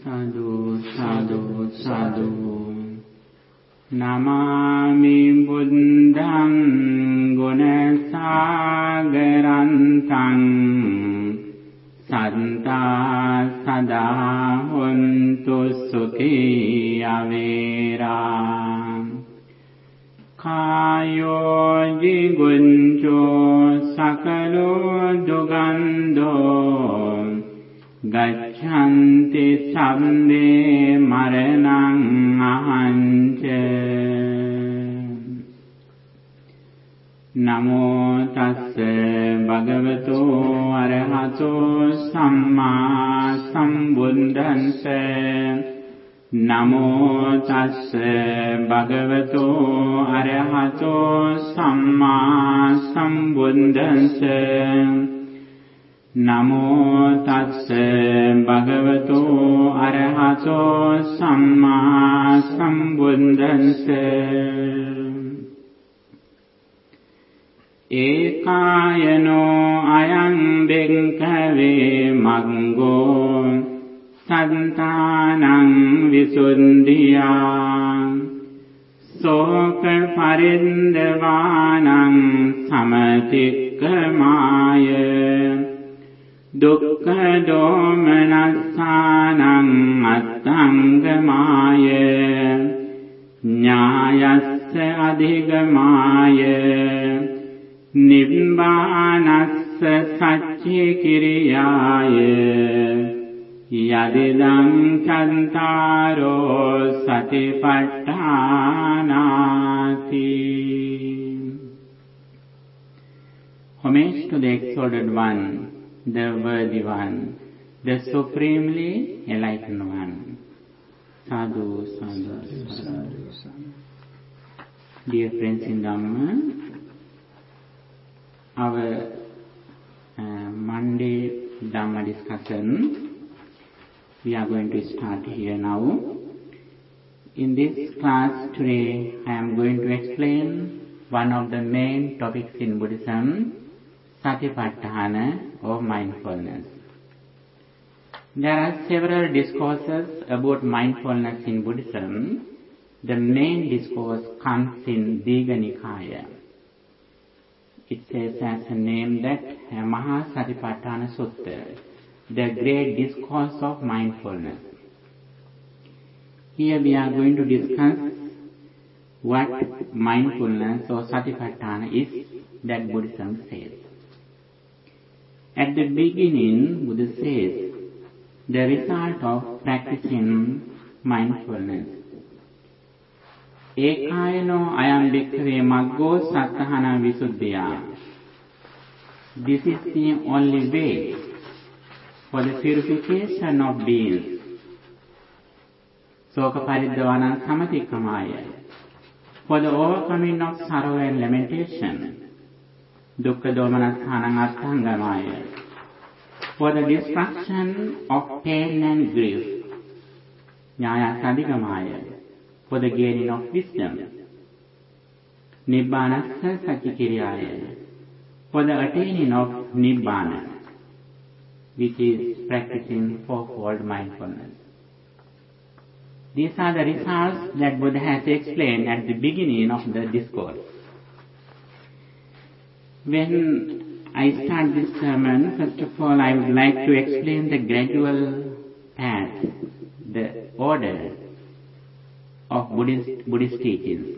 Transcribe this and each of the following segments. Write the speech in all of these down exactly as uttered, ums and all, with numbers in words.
Sadhu, sadhu, sadhu. Namami buddham gunasagarantam santa sada huntu sukhi avera kayo jigunjo sakalo dugando gachanti sabde maranang ahanje namo tassa bhagavato arahato samma sambuddhassa namo tassa bhagavato arahato samma sambuddhassa namo tassa bhagavato arahato samma sambuddhassa ekayano ayam bhikkave maggo santanam visuddhiya soka parindavanam samatikkamaya dukkha domanassanam attangamaya nyayassa adhigamaya nibbānassa saccikiriyāya yadidam cantaro satipatthānāti. Homage to the exalted one, the worthy one, the supremely enlightened one. Sadhu, sadhu, sadhu, sadhu. Dear friends in Dhamma, our uh, Monday Dhamma discussion, we are going to start here now. In this class today, I am going to explain one of the main topics in Buddhism, Satipatthana or mindfulness. There are several discourses about mindfulness in Buddhism. The main discourse comes in Digha Nikaya. It says as a name that Mahasatipatthana Sutta, the great discourse of mindfulness. Here we are going to discuss what mindfulness or Satipatthana is that Buddhism says. At the beginning, Buddha says the result of practicing mindfulness. Ekayano ayam bhikkave maggo sattahana visuddhiya. This is the only way for the purification of beings. Soka pariddavanam samatikkamaya. For the overcoming of sorrow and lamentation. Dukkha domanassanam attangamaya. For the destruction of pain and grief. Nyaya sadhigamaya. For the gaining of wisdom. Nibbānassa saccikiriyāya. For the attaining of Nibbāna, which is practicing fourfold mindfulness. These are the results that Buddha has explained at the beginning of the discourse. When I start this sermon, first of all I would like to explain the gradual path, the order of Buddhist, Buddhist teachings.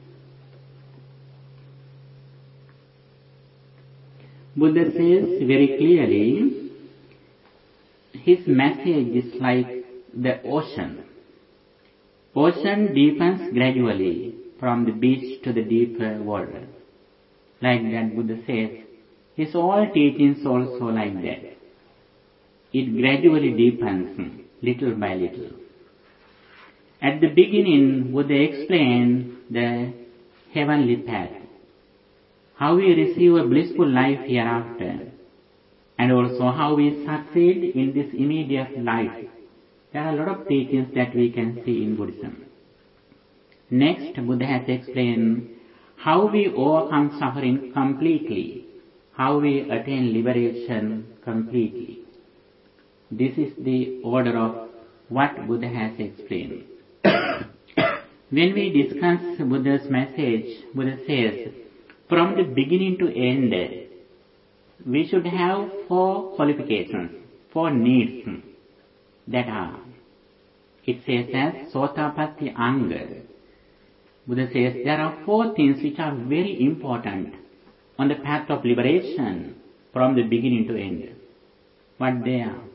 Buddha says very clearly, his message is like the ocean. Ocean deepens gradually from the beach to the deeper water. Like that Buddha says, his all teachings also like that. It gradually deepens little by little. At the beginning, Buddha explained the heavenly path, how we receive a blissful life hereafter, and also how we succeed in this immediate life. There are a lot of teachings that we can see in Buddhism. Next, Buddha has explained how we overcome suffering completely, how we attain liberation completely. This is the order of what Buddha has explained. When we discuss Buddha's message, Buddha says, from the beginning to end, we should have four qualifications, four needs that are. It says as Sotapatti Anga. Buddha says there are four things which are very important on the path of liberation from the beginning to end. What they are?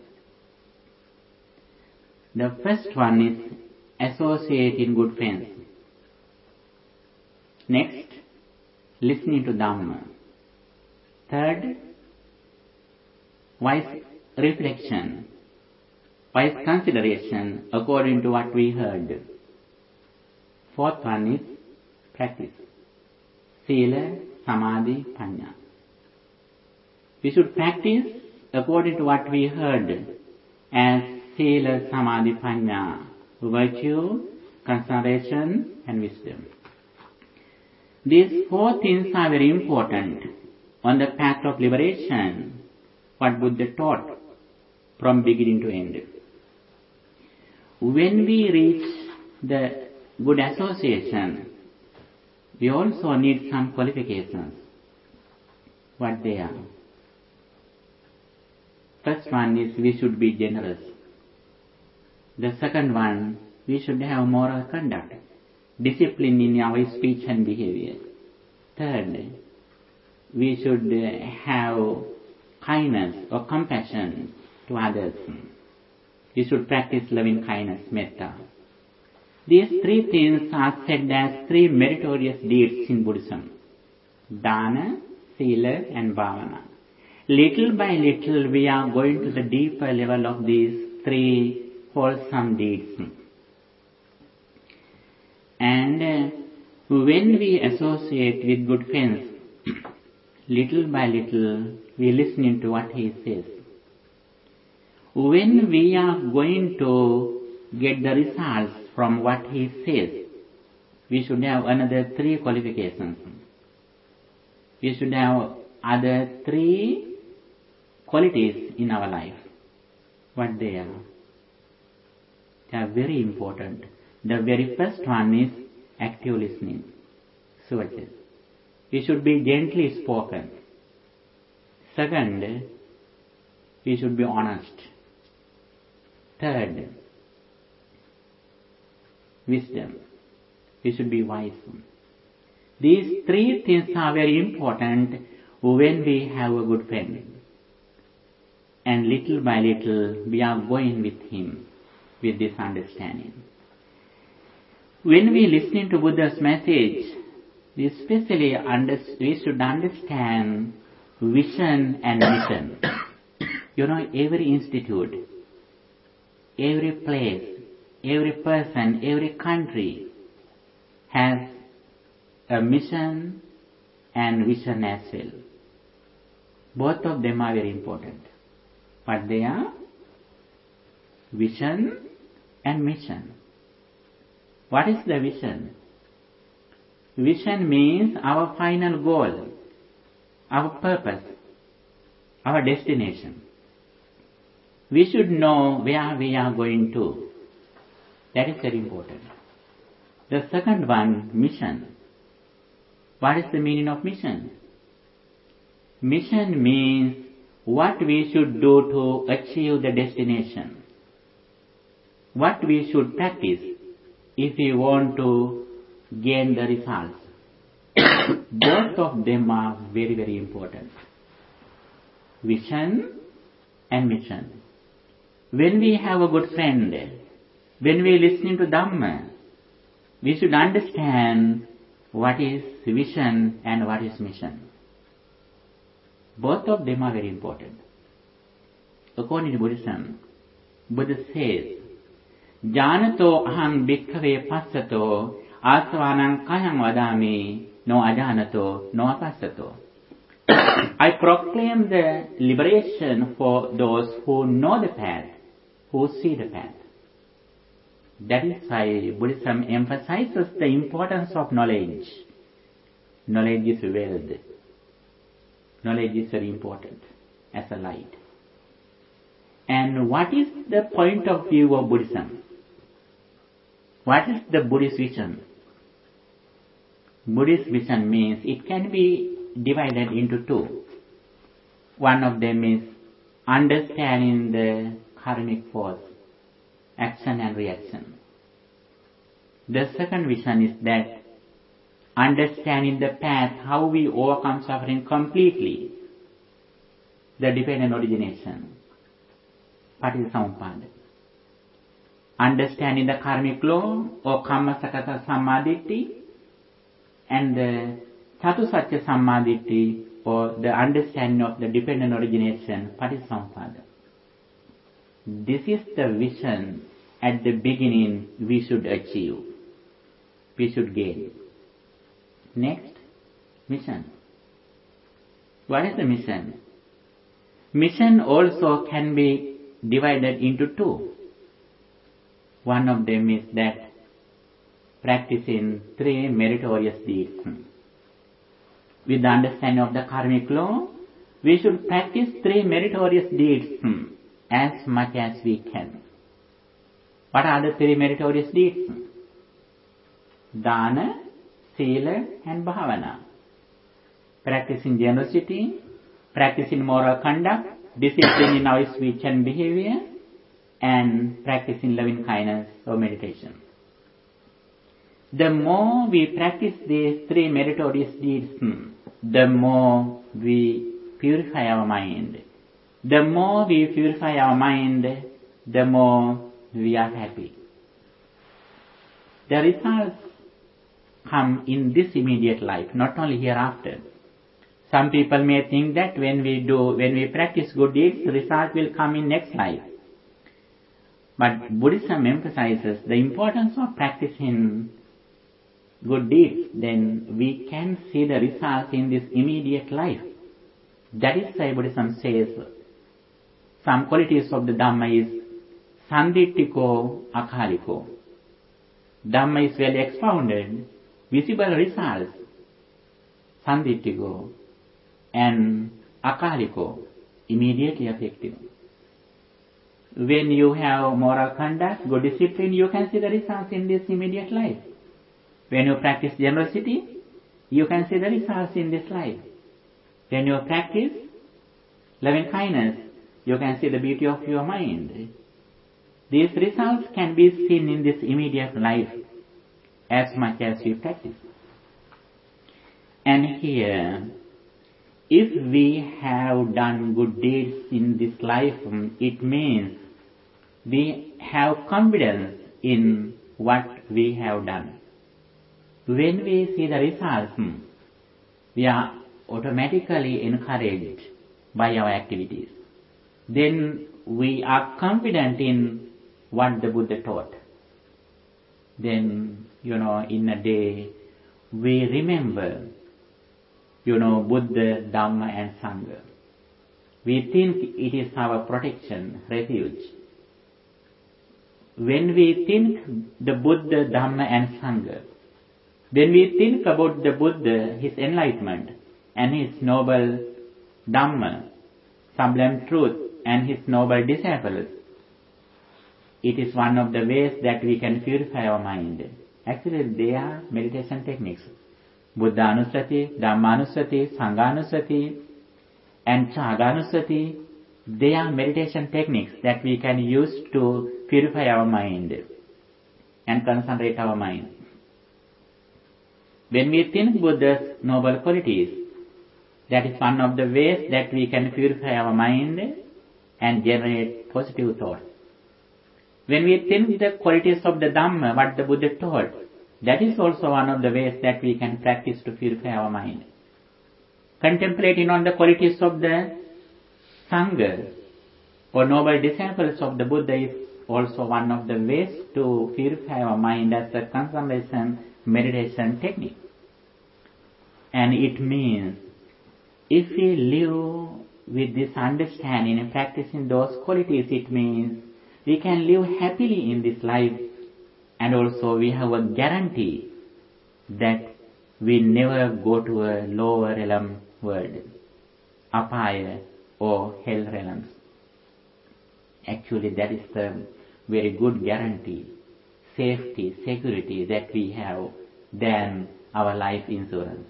The first one is associate in good friends. Next, listening to Dhamma. Third, wise reflection, wise consideration according to what we heard. Fourth one is practice. Sila, Samadhi, Panya. We should practice according to what we heard as Sila, Samadhi, Panya, virtue, concentration and wisdom. These four things are very important on the path of liberation, what Buddha taught from beginning to end. When we reach the good association, we also need some qualifications. What they are? First one is we should be generous. The second one, we should have moral conduct, discipline in our speech and behavior. Third, we should have kindness or compassion to others. We should practice loving kindness, metta. These three things are said as three meritorious deeds in Buddhism: Dana, Sila and Bhavana. Little by little we are going to the deeper level of these three wholesome deeds. And uh, when we associate with good friends, little by little we listen to what he says. When we are going to get the results from what he says, we should have another three qualifications. We should have other three qualities in our life. What they are? They are very important. The very first one is active listening. Suvacha. We should be gently spoken. Second, we should be honest. Third, wisdom. We should be wise. These three things are very important when we have a good friend. And little by little we are going with him with this understanding. When we listen to Buddha's message, we especially under, we should understand vision and mission. You know, every institute, every place, every person, every country has a mission and vision as well. Both of them are very important. But they are vision and mission. What is the vision? Vision means our final goal, our purpose, our destination. We should know where we are going to. That is very important. The second one, mission. What is the meaning of mission? Mission means what we should do to achieve the destination. What we should practice if we want to gain the results. Both of them are very, very important. Vision and mission. When we have a good friend, when we listen to Dhamma, we should understand what is vision and what is mission. Both of them are very important. According to Buddhism, Buddha says, Janato aham bhikkhave passato asvanang kayam vadami no ajanato no apassato. I proclaim the liberation for those who know the path, who see the path. That is why Buddhism emphasizes the importance of knowledge. Knowledge is wealth. Knowledge is very important as a light. And what is the point of view of Buddhism? What is the Buddhist vision? Buddhist vision means it can be divided into two. One of them is understanding the karmic force, action and reaction. The second vision is that understanding the path, how we overcome suffering completely, the dependent origination, Patisamuppada. Understanding the karmic law or Kamma Sakata Sammaditthi and the Chatusatya Sammaditthi or the understanding of the dependent origination, Patisamuppada. This is the vision at the beginning we should achieve, we should gain. Next, mission. What is the mission? Mission also can be divided into two. One of them is that practicing three meritorious deeds. With the understanding of the karmic law, we should practice three meritorious deeds as much as we can. What are the three meritorious deeds? Dana, Sila and Bhavana. Practicing generosity, practicing moral conduct, discipline in our speech and behavior, and practicing loving kindness or meditation. The more we practice these three meritorious deeds, the more we purify our mind. The more we purify our mind, the more we are happy. The results come in this immediate life, not only hereafter. Some people may think that when we do, when we practice good deeds, the result will come in next life. But Buddhism emphasizes the importance of practicing good deeds. Then we can see the results in this immediate life. That is why Buddhism says some qualities of the Dhamma is Sanditthiko Akaliko. Dhamma is well expounded, visible results, Sanditthiko, and Akaliko, immediately effective. When you have moral conduct, good discipline, you can see the results in this immediate life. When you practice generosity, you can see the results in this life. When you practice loving kindness, you can see the beauty of your mind. These results can be seen in this immediate life as much as you practice. And here, if we have done good deeds in this life, it means we have confidence in what we have done. When we see the results, we are automatically encouraged by our activities. Then we are confident in what the Buddha taught. Then, you know, in a day, we remember, you know, Buddha, Dhamma and Sangha. We think it is our protection, refuge. When we think the Buddha, Dhamma and Sangha, when we think about the Buddha, his enlightenment, and his noble Dhamma, sublime truth, and his noble disciples, it is one of the ways that we can purify our mind. Actually, they are meditation techniques. Buddha Anusati, Dhamma Anusati, Sangha Anusati, and Chaga Anusati, they are meditation techniques that we can use to purify our mind and concentrate our mind. When we think Buddha's noble qualities, that is one of the ways that we can purify our mind and generate positive thoughts. When we think the qualities of the Dhamma, what the Buddha taught, that is also one of the ways that we can practice to purify our mind. Contemplating on the qualities of the Sangha or noble disciples of the Buddha is also one of the ways to purify our mind as a concentration meditation technique. And it means if we live with this understanding and practicing those qualities, it means we can live happily in this life, and also we have a guarantee that we never go to a lower realm world, apaya or hell realms. Actually, that is the very good guarantee, safety, security that we have than our life insurance.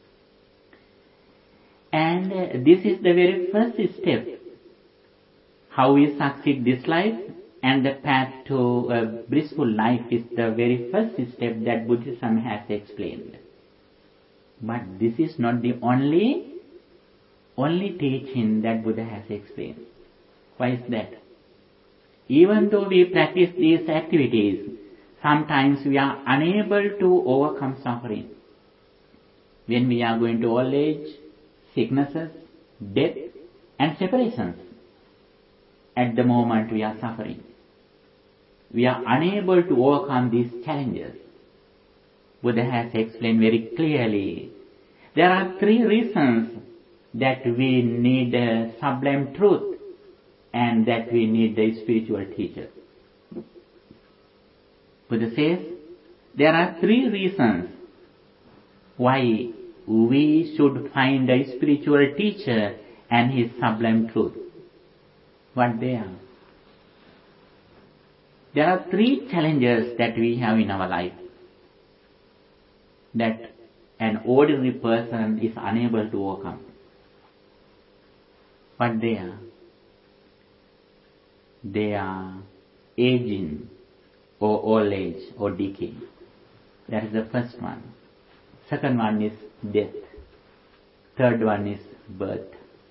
And uh, this is the very first step. How we succeed this life and the path to a blissful life is the very first step that Buddhism has explained. But this is not the only, only teaching that Buddha has explained. Why is that? Even though we practice these activities, sometimes we are unable to overcome suffering. When we are going to old age, sicknesses, death, and separations, at the moment we are suffering. We are unable to overcome these challenges. Buddha has explained very clearly. There are three reasons that we need a sublime truth and that we need a spiritual teacher. Buddha says there are three reasons why we should find a spiritual teacher and his sublime truth. What they are? There are three challenges that we have in our life that an ordinary person is unable to overcome. What they are? They are aging or old age or decay. That is the first one. Second one is death. Third one is birth.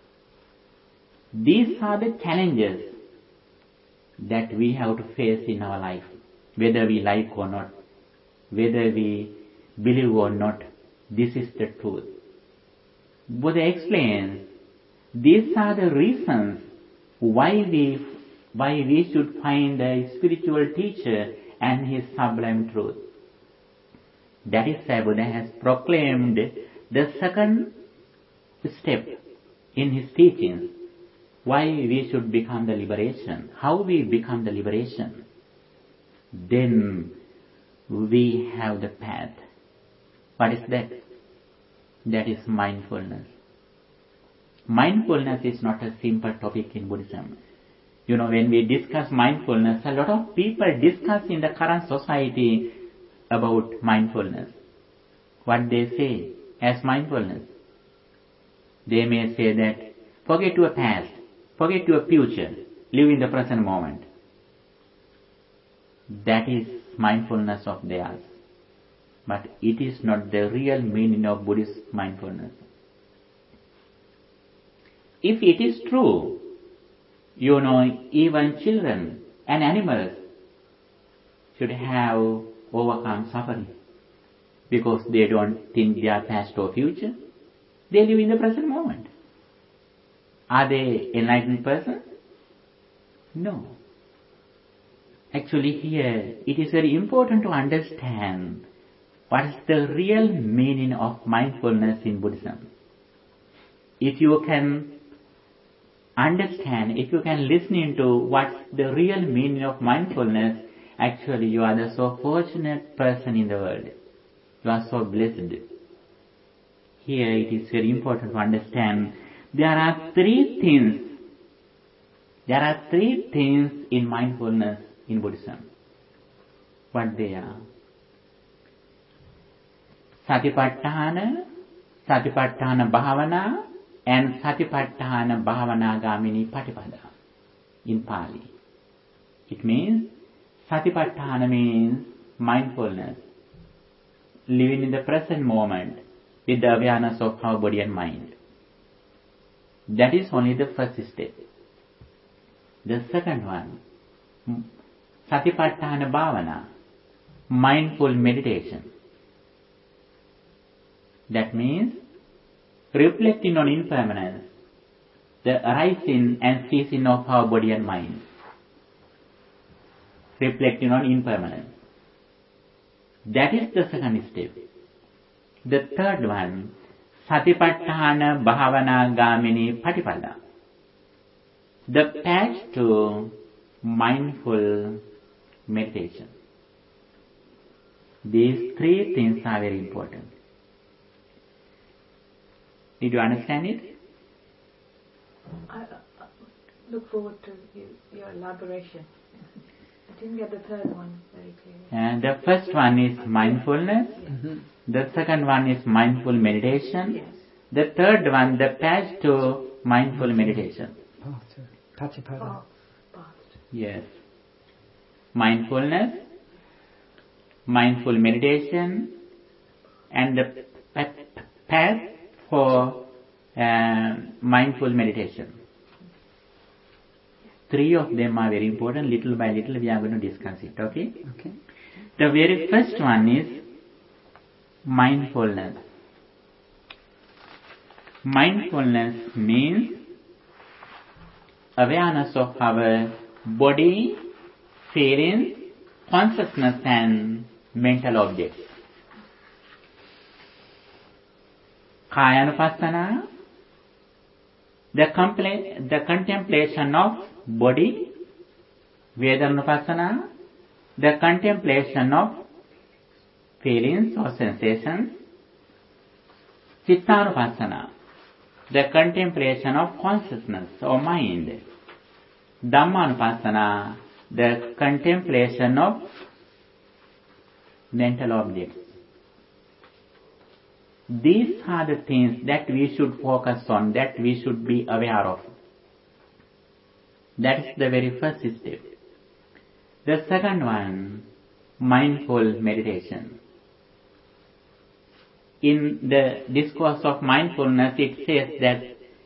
These are the challenges that we have to face in our life, whether we like or not, whether we believe or not. This is the truth. Buddha explains these are the reasons why we why we should find a spiritual teacher and his sublime truth. That is why Buddha has proclaimed the second step in his teachings. Why we should become the liberation. How we become the liberation. Then we have the path. What is that? That is mindfulness. Mindfulness is not a simple topic in Buddhism. You know, when we discuss mindfulness, a lot of people discuss in the current society about mindfulness. What they say as mindfulness. They may say that forget your past, forget your future, live in the present moment. That is mindfulness of theirs. But it is not the real meaning of Buddhist mindfulness. If it is true, you know, even children and animals should have overcome suffering because they don't think their past or future. They live in the present moment. Are they enlightened persons? No. Actually here it is very important to understand what is the real meaning of mindfulness in Buddhism. If you can understand, if you can listen into what's the real meaning of mindfulness, actually you are the so fortunate person in the world. You are so blessed. Here it is very important to understand there are three things. There are three things in mindfulness in Buddhism. What they are? Satipatthana, Satipatthana Bhavana, and Satipatthana Bhavana Gamini Patipada in Pali. It means, Satipatthana means mindfulness, living in the present moment with the awareness of our body and mind. That is only the first step. The second one, Satipatthana Bhavana, mindful meditation. That means reflecting on impermanence, the arising and ceasing of our body and mind. Reflecting on impermanence. That is the second step. The third one, Satipatthana Bhavana Gamini Patipada. The path to mindful meditation. These three things are very important. Did you understand it? I, look forward to you, your elaboration. I didn't get the third one very clearly. And the first one is mindfulness. Yes. Mm-hmm. The second one is mindful meditation. Yes. The third one, the path to mindful meditation. Path to Patipada. Path. Path. Yes. Mindfulness, mindful meditation, and the pa- path for uh, mindful meditation. Three of them are very important. Little by little we are going to discuss it. Okay? Okay. The very first one is mindfulness. Mindfulness means awareness of our body, feelings, consciousness and mental objects. Kayanupassana, the, compla- the contemplation of body. Vedanupassana, the contemplation of feelings or sensations. Chittanupassana, the contemplation of consciousness or mind. Dhammanupassana, the contemplation of mental objects. These are the things that we should focus on, that we should be aware of. That is the very first step. The second one, mindful meditation. In the discourse of mindfulness, it says that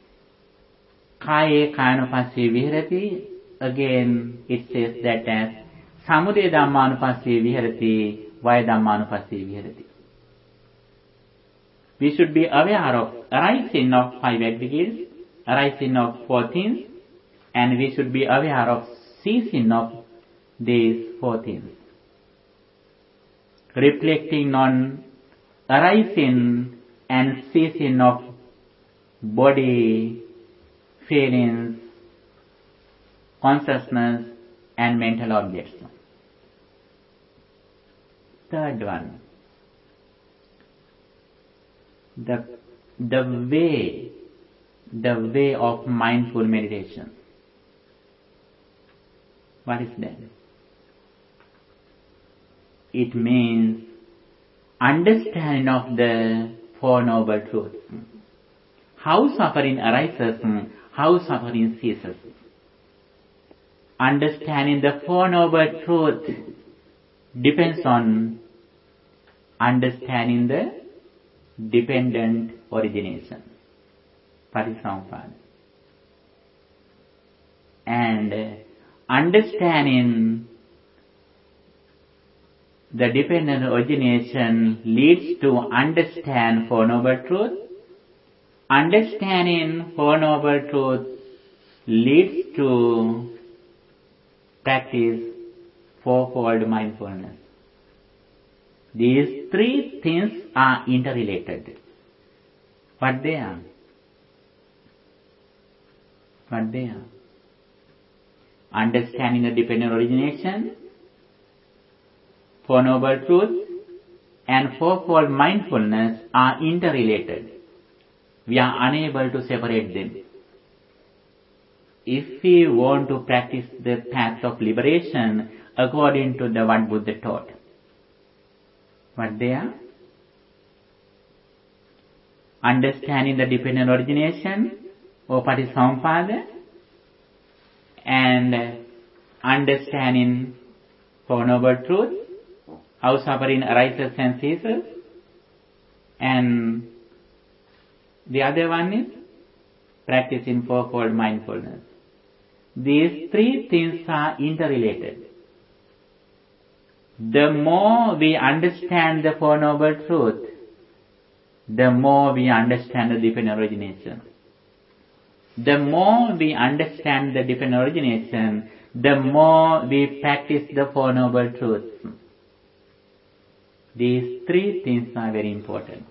Kaye Kayanupassī Vihārati. Again, it says that as Samudaya Dhammanupassī Vihārati, Vaya Dhammanupassī Vihārati. We should be aware of arising of five aggregates, arising of four things, and we should be aware of ceasing of these four things. Reflecting on arising and ceasing of body, feelings, consciousness and mental objects. Third one, the, the way, the way of mindful meditation. What is that? It means understanding of the Four Noble Truths. How suffering arises, how suffering ceases. Understanding the Four Noble Truths depends on understanding the dependent origination, Parisampada. And understanding the dependent origination leads to understand Four Noble Truths. Understanding Four Noble Truths leads to practice fourfold mindfulness. These three things are interrelated. What they are? What they are? Understanding the dependent origination, Four Noble Truths, and fourfold mindfulness are interrelated. We are unable to separate them. If we want to practice the path of liberation according to the what Buddha taught, what they are? Understanding the dependent origination or Patisampada, and understanding Four Noble Truths, how suffering arises and ceases, and the other one is practicing fourfold mindfulness. These three things are interrelated. The more we understand the Four Noble Truths, the more we understand the dependent origination. The more we understand the dependent origination, the more we practice the Four Noble Truths. These three things are very important.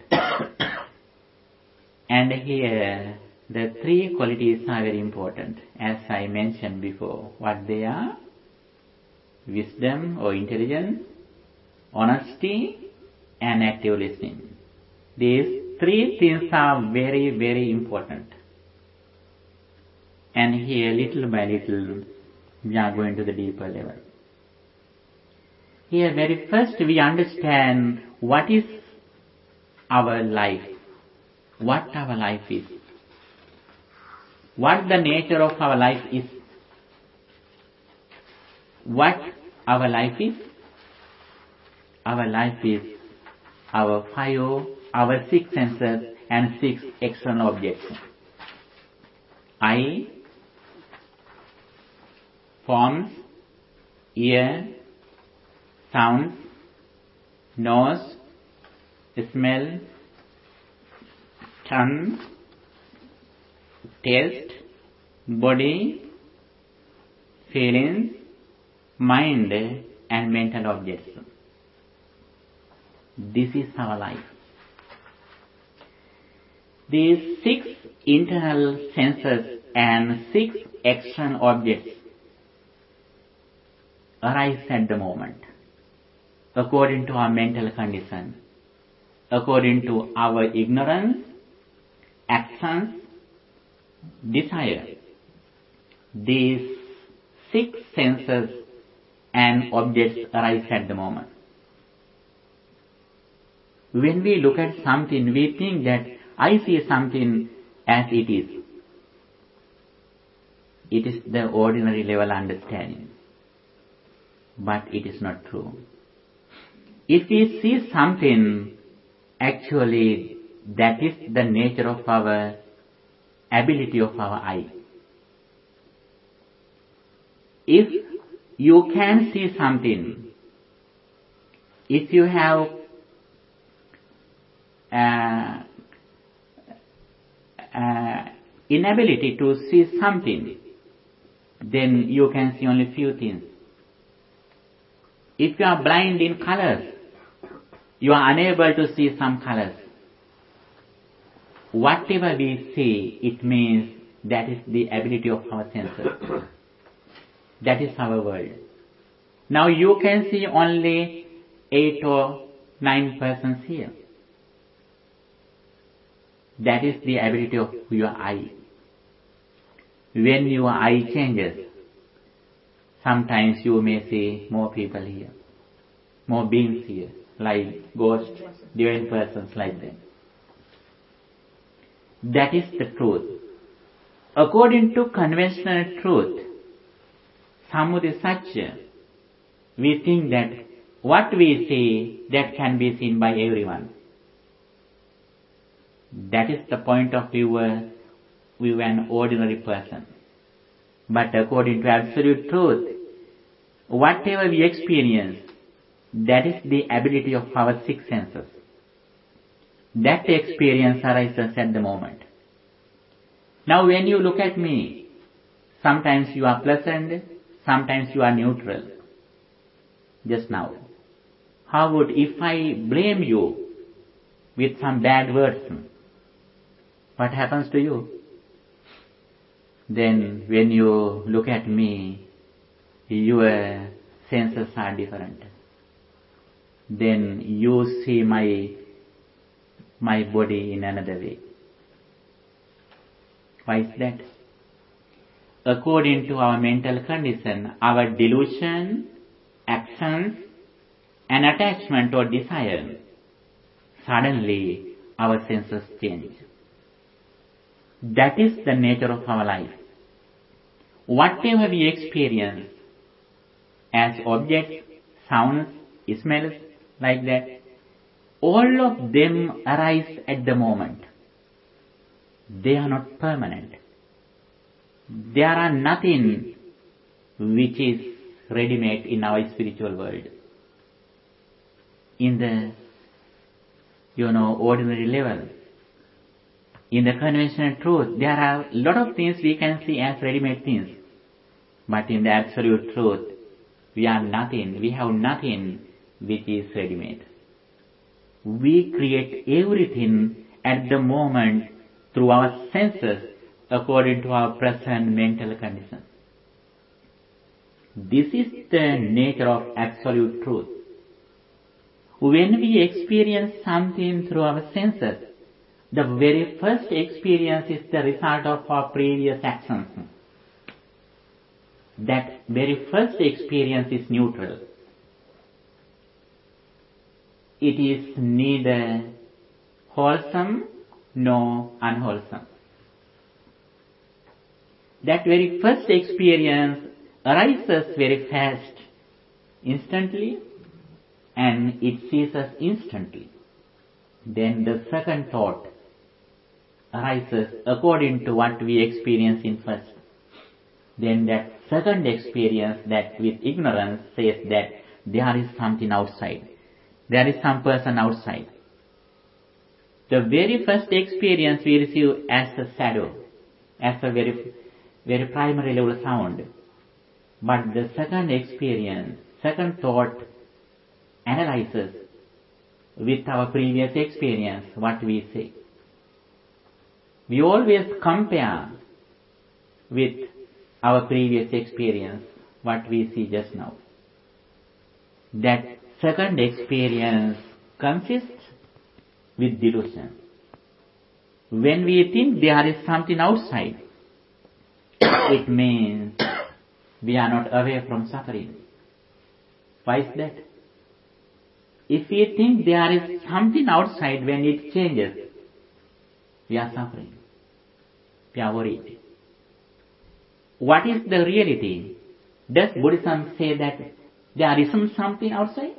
And here, the three qualities are very important, as I mentioned before. What they are? Wisdom or intelligence, honesty, and active listening. These three things are very, very important. And here, little by little, we are going to the deeper level. Here, very first, we understand what is our life, what our life is, what the nature of our life is. What our life is? Our life is our five, our six senses and six external objects. Eye, forms, ear, sounds, nose, smell, tongue, taste, body, feelings, mind and mental objects. This is our life. These six internal senses and six external objects arise at the moment, according to our mental condition, according to our ignorance, actions, desire. These six senses and objects arise at the moment. When we look at something, we think that I see something as it is. It is the ordinary level understanding. But it is not true. If we see something, actually that is the nature of our ability of our eye. If you can see something, if you have uh, uh, inability to see something, then you can see only few things. If you are blind in colors, you are unable to see some colors. Whatever we see, it means that is the ability of our senses. That is our world. Now you can see only eight or nine persons here. That is the ability of your eye. When your eye changes, sometimes you may see more people here, more beings here, like ghosts, divine persons like that. That is the truth. According to conventional truth, Samudaya Satya, we think that what we see, that can be seen by everyone. That is the point of view of an ordinary person. But according to absolute truth, whatever we experience, that is the ability of our six senses. That experience arises at the moment. Now when you look at me, sometimes you are pleasant, sometimes you are neutral. Just now. How would, if I blame you with some bad words, what happens to you? Then when you look at me, your senses are different. Then you see my my body in another way. Why is that? According to our mental condition, our delusion, actions, and attachment or desire, suddenly our senses change. That is the nature of our life. Whatever we experience as objects, sounds, smells, like that, all of them arise at the moment. They are not permanent. There are nothing which is ready-made in our spiritual world. In the, you know, ordinary level, in the conventional truth, there are a lot of things we can see as ready-made things. But in the absolute truth, we are nothing, we have nothing which is ready-made. We create everything at the moment through our senses according to our present mental condition. This is the nature of absolute truth. When we experience something through our senses, the very first experience is the result of our previous actions. that very first experience is neutral. It is neither wholesome nor unwholesome. That very first experience arises very fast, instantly, and it ceases instantly. Then the second thought arises according to what we experience in first. Then that second experience, that with ignorance, says that there is something outside. There is some person outside. The very first experience we receive as a shadow, as a very, very primary level sound. But the second experience, second thought analyzes with our previous experience what we say. We always compare with our previous experience what we see just now. That second experience consists with delusion. When we think there is something outside, it means we are not away from suffering. Why is that? If we think there is something outside, when it changes, we are suffering. We are worried. What is the reality? Does Buddhism say that there isn't something outside?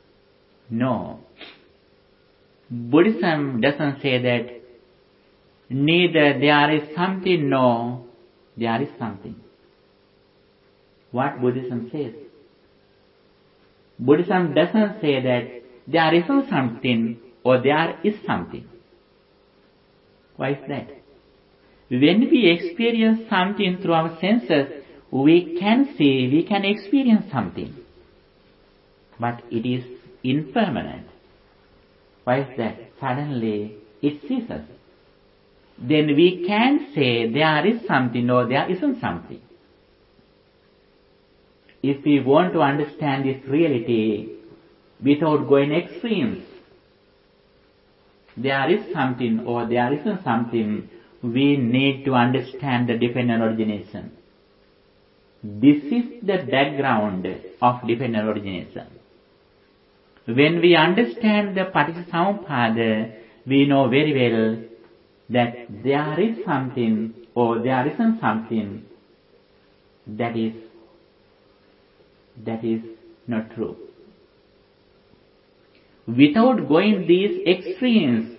No. Buddhism doesn't say that neither there is something nor there is something. What Buddhism says? Buddhism doesn't say that there isn't something or there is something. Why is that? When we experience something through our senses, we can see, we can experience something. But it is impermanent. Why is that? Suddenly it ceases. Then we can say there is something or there isn't something. If we want to understand this reality without going extremes, there is something or there isn't something, we need to understand the dependent origination. This is the background of dependent origination. When we understand the Paticcasamuppada, we know very well that there is something or there isn't something that is that is not true. Without going these extremes,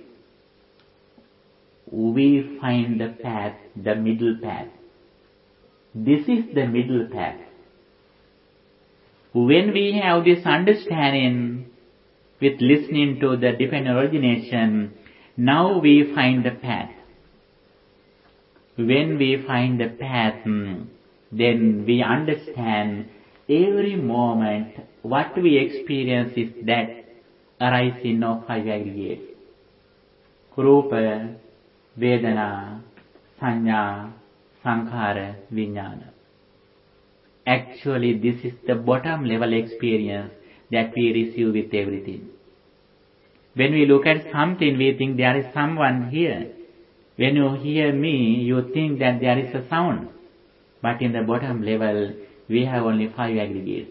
we find the path, the middle path. This is the middle path. When we have this understanding with listening to the dependent origination, now we find the path. When we find the path, then we understand every moment what we experience is that arising of five aggregates. Rupa, Vedana, Sanya, Sankhara, Vijnana. Actually, this is the bottom level experience that we receive with everything. When we look at something, we think there is someone here. When you hear me, you think that there is a sound. But in the bottom level, we have only five aggregates.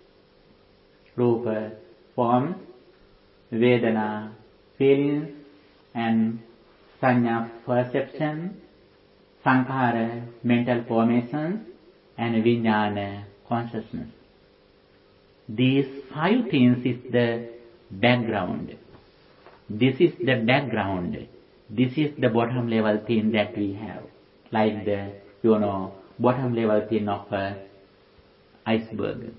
Rupa, forms, Vedana, feelings, and Sanya, perception, Sankhara, mental formations, and Vijnana, consciousness. These five things is the background. This is the background. This is the bottom level thing that we have. Like the, you know, bottom level thing of a iceberg.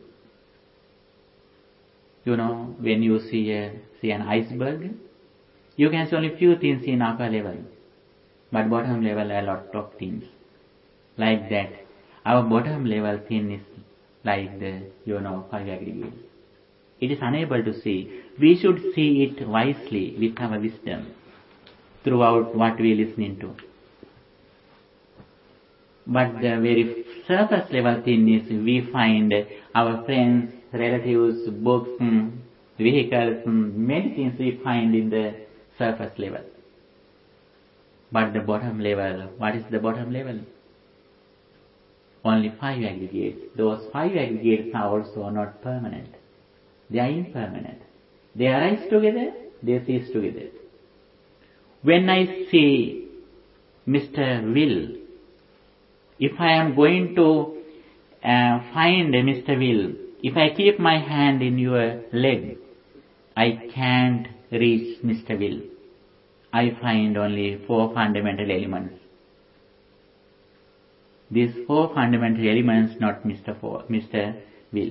You know, when you see a, see an iceberg, you can see only few things in upper level. But bottom level, a lot of things. Like that. Our bottom level thing is like the, you know, five aggregates. It is unable to see. We should see it wisely with our wisdom throughout what we are listening to. But the very surface level thing is we find our friends, relatives, books, vehicles, many things we find in the surface level. But the bottom level, what is the bottom level? only five aggregates. Those five aggregates are also not permanent. They are impermanent. They arise together, they cease together. When I see Mister Will, if I am going to uh, find Mister Will, if I keep my hand in your leg, I can't reach Mister Will. I find only four fundamental elements. These four fundamental elements, not Mister For, Mister Will.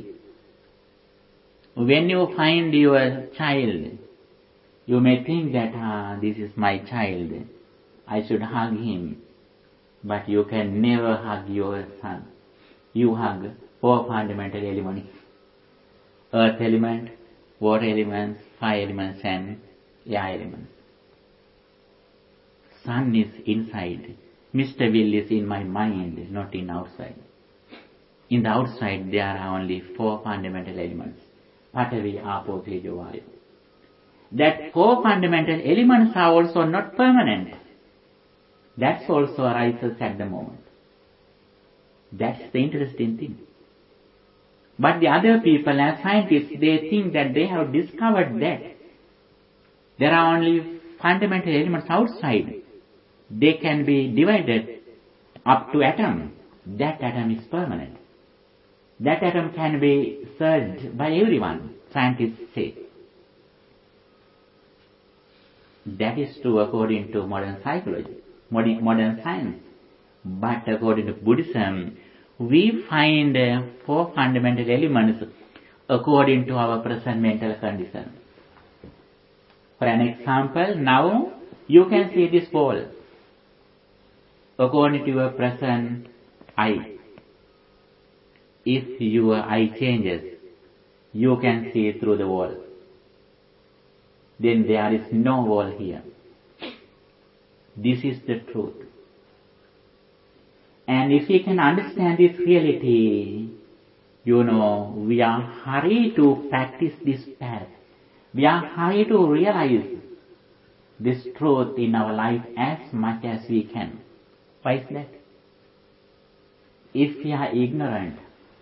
When you find your child, you may think that, ah, this is my child, I should hug him. But you can never hug your son. You hug four fundamental elements. Earth element, water elements, fire elements and air elements. Sun is inside. Mister Will is in my mind, not in outside. In the outside there are only four fundamental elements. Patavi, Apo, Tejo, Vayu. That four fundamental elements are also not permanent. That also arises at the moment. That's the interesting thing. But the other people, as scientists, they think that they have discovered that there are only fundamental elements outside. They can be divided up to atom. That atom is permanent. That atom can be searched by everyone, scientists say. That is true according to modern psychology, modern, modern science. But according to Buddhism, we find uh, four fundamental elements according to our present mental condition. For an example, now you can see this ball according to your present eye. If your eye changes, you can see through the wall. Then there is no wall here. This is the truth. And if we can understand this reality, you know, we are hurried to practice this path. We are hurried to realize this truth in our life as much as we can. Why is that? If we are ignorant,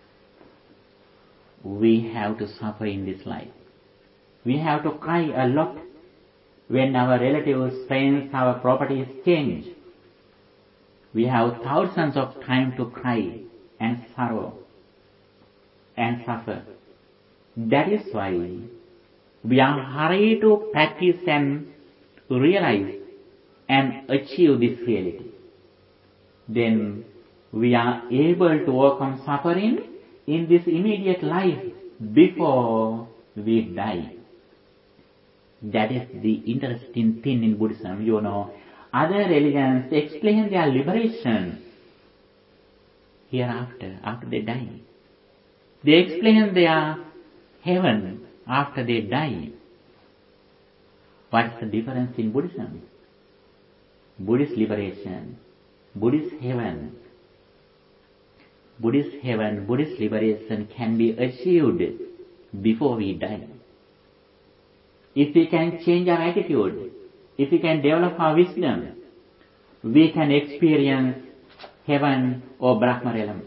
we have to suffer in this life. We have to cry a lot when our relatives, friends, our properties change. We have thousands of time to cry and sorrow and suffer. That is why we are hurried to practice and realize and achieve this reality. Then we are able to overcome suffering in this immediate life before we die. That is the interesting thing in Buddhism. You know, other religions explain their liberation hereafter, after they die. They explain their heaven after they die. What is the difference in Buddhism? Buddhist liberation, Buddhist heaven. Buddhist heaven, Buddhist liberation can be achieved before we die. If we can change our attitude, if we can develop our wisdom, we can experience heaven or Brahma realm.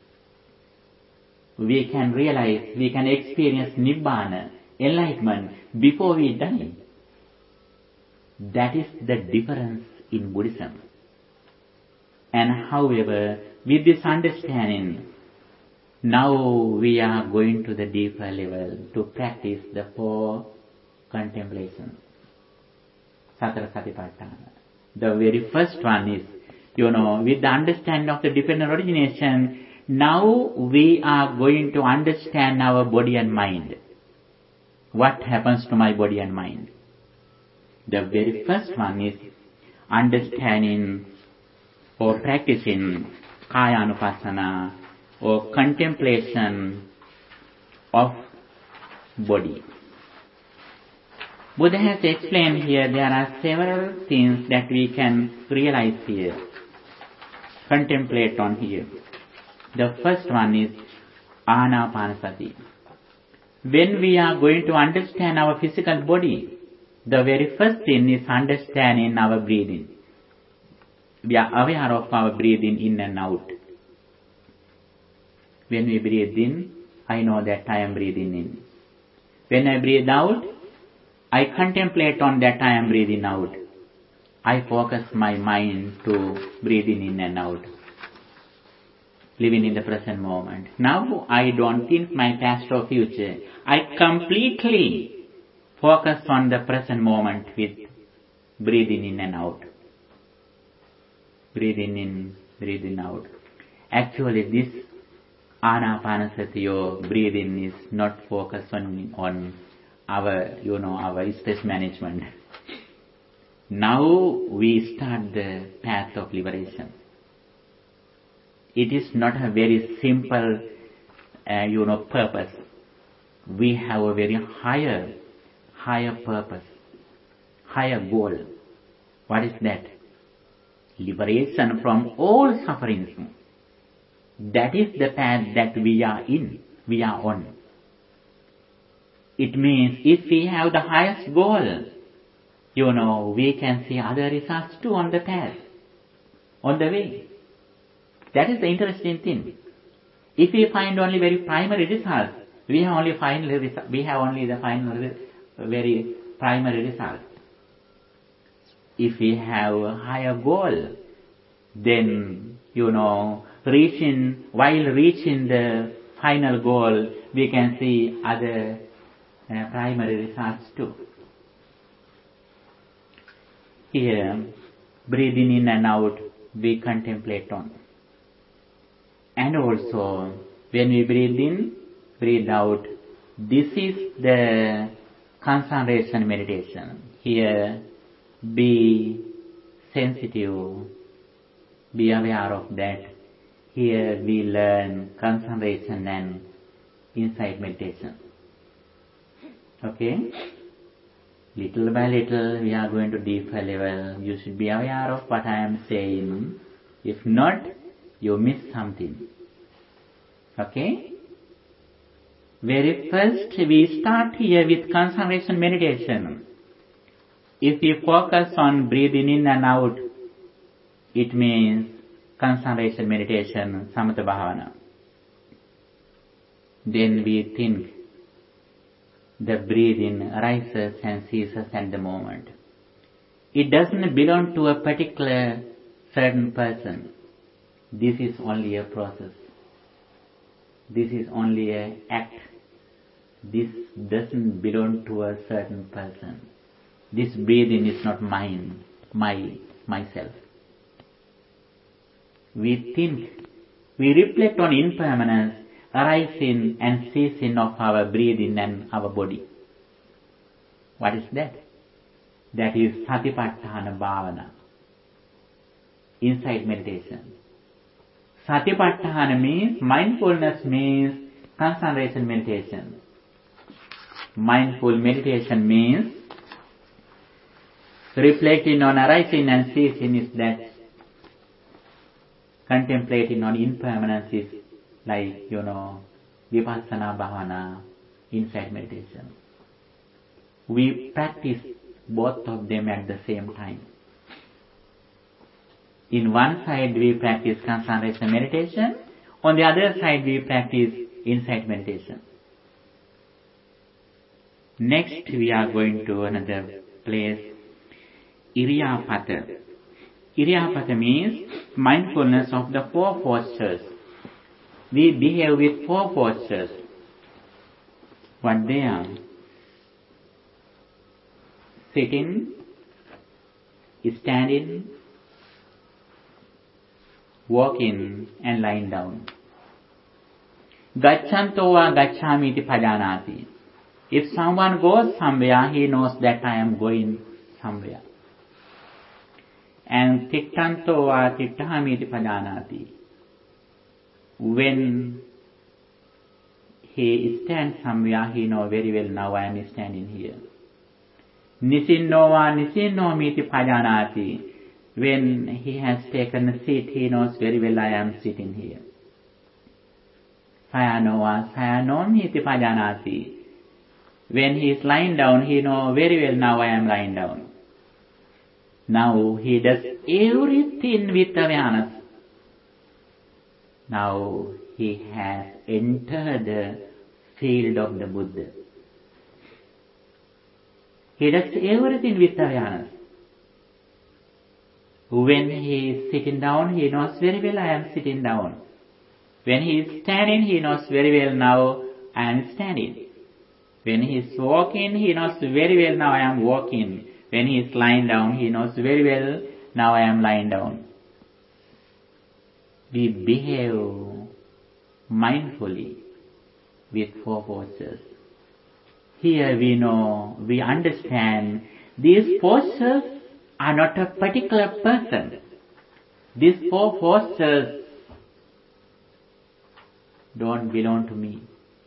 We can realize, we can experience Nibbana, enlightenment, before we die. That is the difference in Buddhism. And however, with this understanding, now we are going to the deeper level to practice the four contemplations. Satara Satipatthana. The very first one is, you know, with the understanding of the dependent origination, now we are going to understand our body and mind. What happens to my body and mind? The very first one is understanding or practicing Kaya Anupassana or contemplation of body. Buddha has explained here there are several things that we can realize here, contemplate on here. The first one is Anapanasati. When we are going to understand our physical body, the very first thing is understanding our breathing. We are aware of our breathing in and out. When we breathe in, I know that I am breathing in. When I breathe out, I contemplate on that I am breathing out. I focus my mind to breathing in and out, living in the present moment. Now I don't think my past or future. I completely focus on the present moment with breathing in and out. Breathing in, breathing out. Actually, this Anapanasati or breathing is not focused on, on our, you know, our stress management. Now we start the path of liberation. It is not a very simple, uh, you know, purpose. We have a very higher, higher purpose, higher goal. What is that? Liberation from all sufferings. That is the path that we are in, we are on. It means if we have the highest goal, you know, we can see other results too on the path, on the way. That is the interesting thing. If we find only very primary results, we have only final result, we have only the final, very primary result. If we have a higher goal, then, you know, reaching, while reaching the final goal, we can see other uh, primary results too. Here, breathing in and out, we contemplate on. And also, when we breathe in, breathe out, this is the concentration meditation. Here, be sensitive, be aware of that. Here we learn concentration and insight meditation. Okay? Little by little we are going to deeper level. You should be aware of what I am saying. If not, you miss something. Okay? Very first we start here with concentration meditation. If we focus on breathing in and out, it means concentration meditation, samatha bhavana. Then we think the breathing rises and ceases at the moment. It doesn't belong to a particular certain person. This is only a process. This is only an act. This doesn't belong to a certain person. This breathing is not mine, my, myself. We think, we reflect on impermanence, arising and ceasing of our breathing and our body. What is that? That is Satipatthana Bhavana, insight meditation. Satipatthana means, mindfulness means concentration meditation. Mindful meditation means reflecting on arising and ceasing is that. Contemplating on impermanence is like, you know, Vipassana Bhavana, insight meditation. We practice both of them at the same time. In one side we practice concentration meditation, on the other side we practice insight meditation. Next we are going to another place, Iriyapatha. Iriyapatha means mindfulness of the four postures. We behave with four postures. What they are? Sitting, standing, walking and lying down. Gacchanto va gacchami iti pajanati. If someone goes somewhere, he knows that I am going somewhere. And tittanto va tittahami iti pajanati. When he stands somewhere, he knows very well, now I am standing here. Nisinno va nisinnomi iti pajanati. When he has taken a seat, he knows very well I am sitting here. Sayano va sayanomi iti pajanati. When he is lying down, he knows very well now I am lying down. Now he does everything with awareness. Now he has entered the field of the Buddha. He does everything with awareness. When he is sitting down, he knows very well, I am sitting down. When he is standing, he knows very well, now I am standing. When he is walking, he knows very well, now I am walking. When he is lying down, he knows very well, now I am lying down. We behave mindfully with four postures. Here we know, we understand, these postures are not a particular person. These four postures don't belong to me.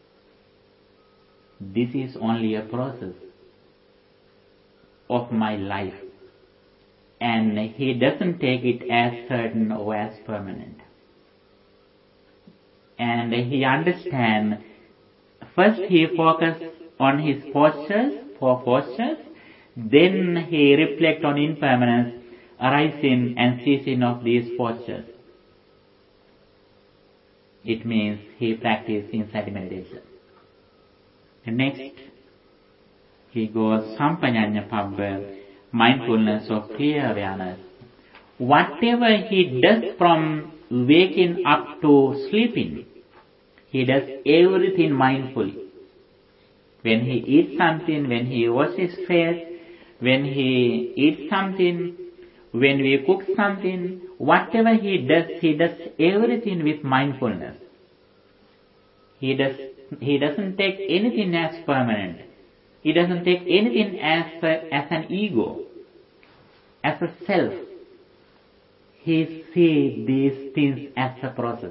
This is only a process of my life, and he doesn't take it as certain or as permanent. And he understands, first he focuses on his postures, four postures, then he reflects on impermanence, arising and ceasing of these postures. It means he practices insight meditation. Next, he goes Sampajanya Pabbha, mindfulness of clear awareness. Whatever he does from waking up to sleeping, he does everything mindfully. When he eats something, when he washes his face, when he eats something, when we cook something, whatever he does, he does everything with mindfulness. He does. He doesn't take anything as permanent. He doesn't take anything as a, as an ego, as a self. He sees these things as a process.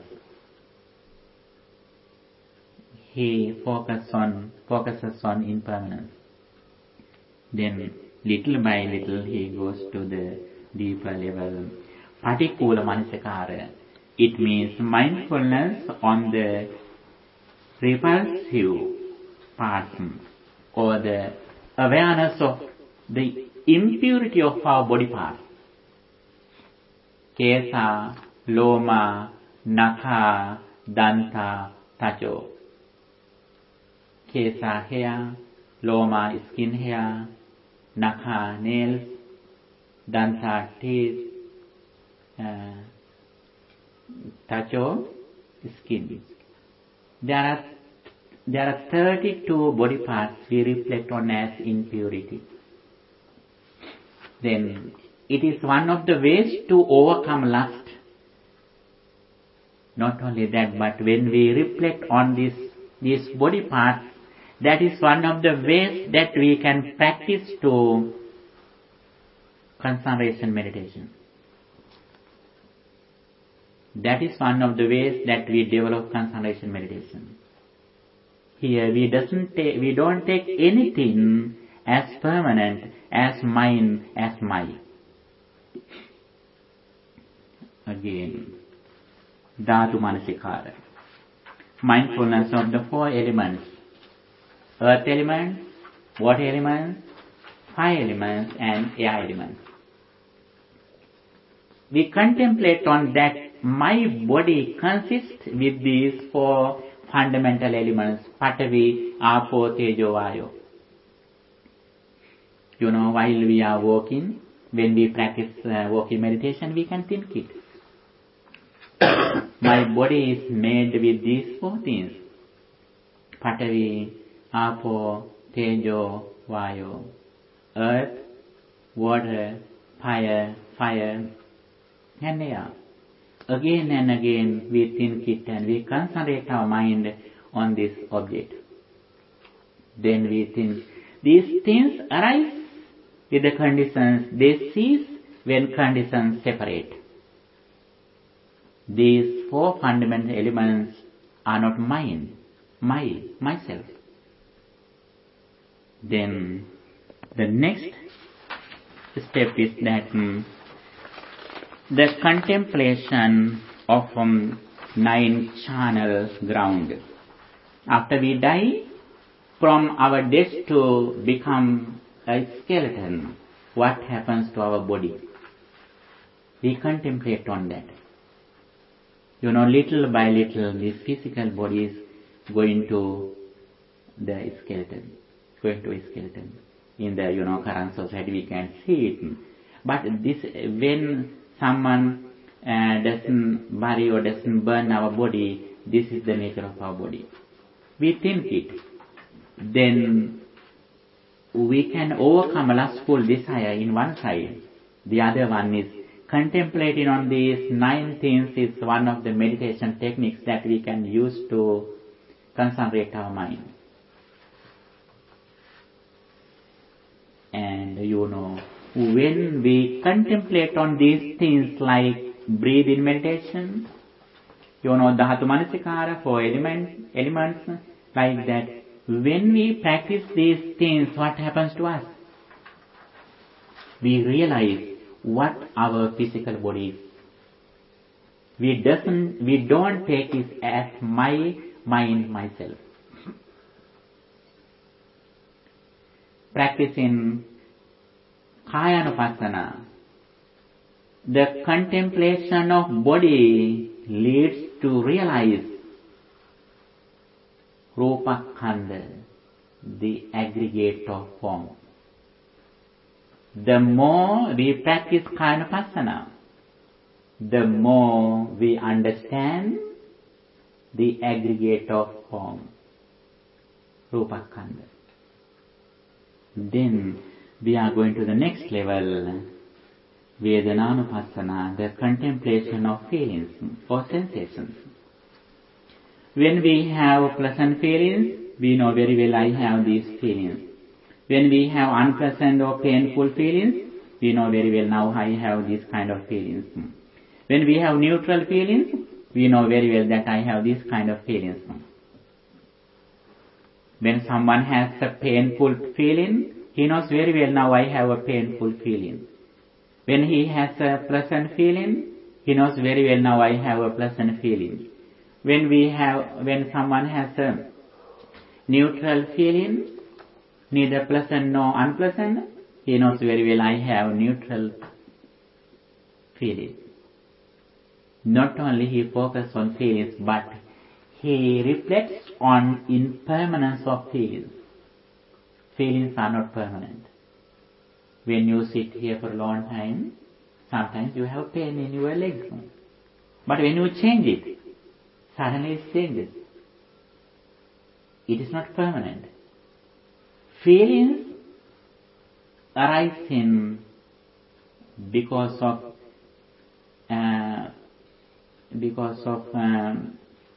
He focuses on focuses on impermanence. Then, little by little, he goes to the deeper level. Patikula Manasikara. It means mindfulness on the repulsive parts, or the awareness of the impurity of our body parts. Kesa, Loma, Nakha, Danta, Tacho. Kesa, hair, Loma, skin, hair, Nakha, nails, Danta, teeth, uh, Tacho, skin. There are There are thirty-two body parts we reflect on as impurity. Then it is one of the ways to overcome lust. Not only that, but when we reflect on this, these body parts, that is one of the ways that we can practice to concentration meditation. That is one of the ways that we develop concentration meditation. Here we doesn't take, we don't take anything as permanent, as mine, as my. Again, Dhatu Manasikara. Mindfulness of the four elements. Earth element, water element, fire elements, and air elements. We contemplate on that my body consists with these four fundamental elements, Patavi, Apo, Tejo, Vayo. You know, while we are walking, when we practice uh, walking meditation, we can think it. My body is made with these four things. Patavi, Apo, Tejo, Vayo. Earth, water, fire, fire, and air. Again and again we think it and we concentrate our mind on this object. Then we think these things arise with the conditions, they cease when conditions separate. These four fundamental elements are not mine, my, myself. Then the next step is that um, the contemplation of um, nine channel ground. After we die, from our death to become a skeleton, what happens to our body? We contemplate on that. You know, little by little, this physical body is going to the skeleton, going to a skeleton. In the, you know, current society, we can see it. But this, when someone uh, doesn't bury or doesn't burn our body, this is the nature of our body. We think it. Then we can overcome a lustful desire in one side. The other one is contemplating on these nine things is one of the meditation techniques that we can use to concentrate our mind. And you know, when we contemplate on these things like breathing meditation, you know, dhatu manasikara for element, elements like that, when we practice these things, what happens to us? We realize what our physical body is. We doesn't, we don't take it as my mind, myself. Practicing Kayanupassana, the contemplation of body leads to realize Rupa-Khanda, the aggregate of form. The more we practice Kayanupassana, the more we understand the aggregate of form, Rupa-Khanda. Then we are going to the next level, Vedananupassana, the contemplation of feelings or sensations. When we have pleasant feelings, we know very well I have these feelings. When we have unpleasant or painful feelings, we know very well now I have these kind of feelings. When we have neutral feelings, we know very well that I have these kind of feelings. When someone has a painful feeling, he knows very well now I have a painful feeling. When he has a pleasant feeling, he knows very well now I have a pleasant feeling. When we have, when someone has a neutral feeling, neither pleasant nor unpleasant, he knows very well I have neutral feeling. Not only he focuses on feelings, but he reflects on impermanence of feelings. Feelings are not permanent. When you sit here for a long time, sometimes you have pain in your legs. But when you change it, suddenly it changes. It is not permanent. Feelings arise in because of uh, because of um,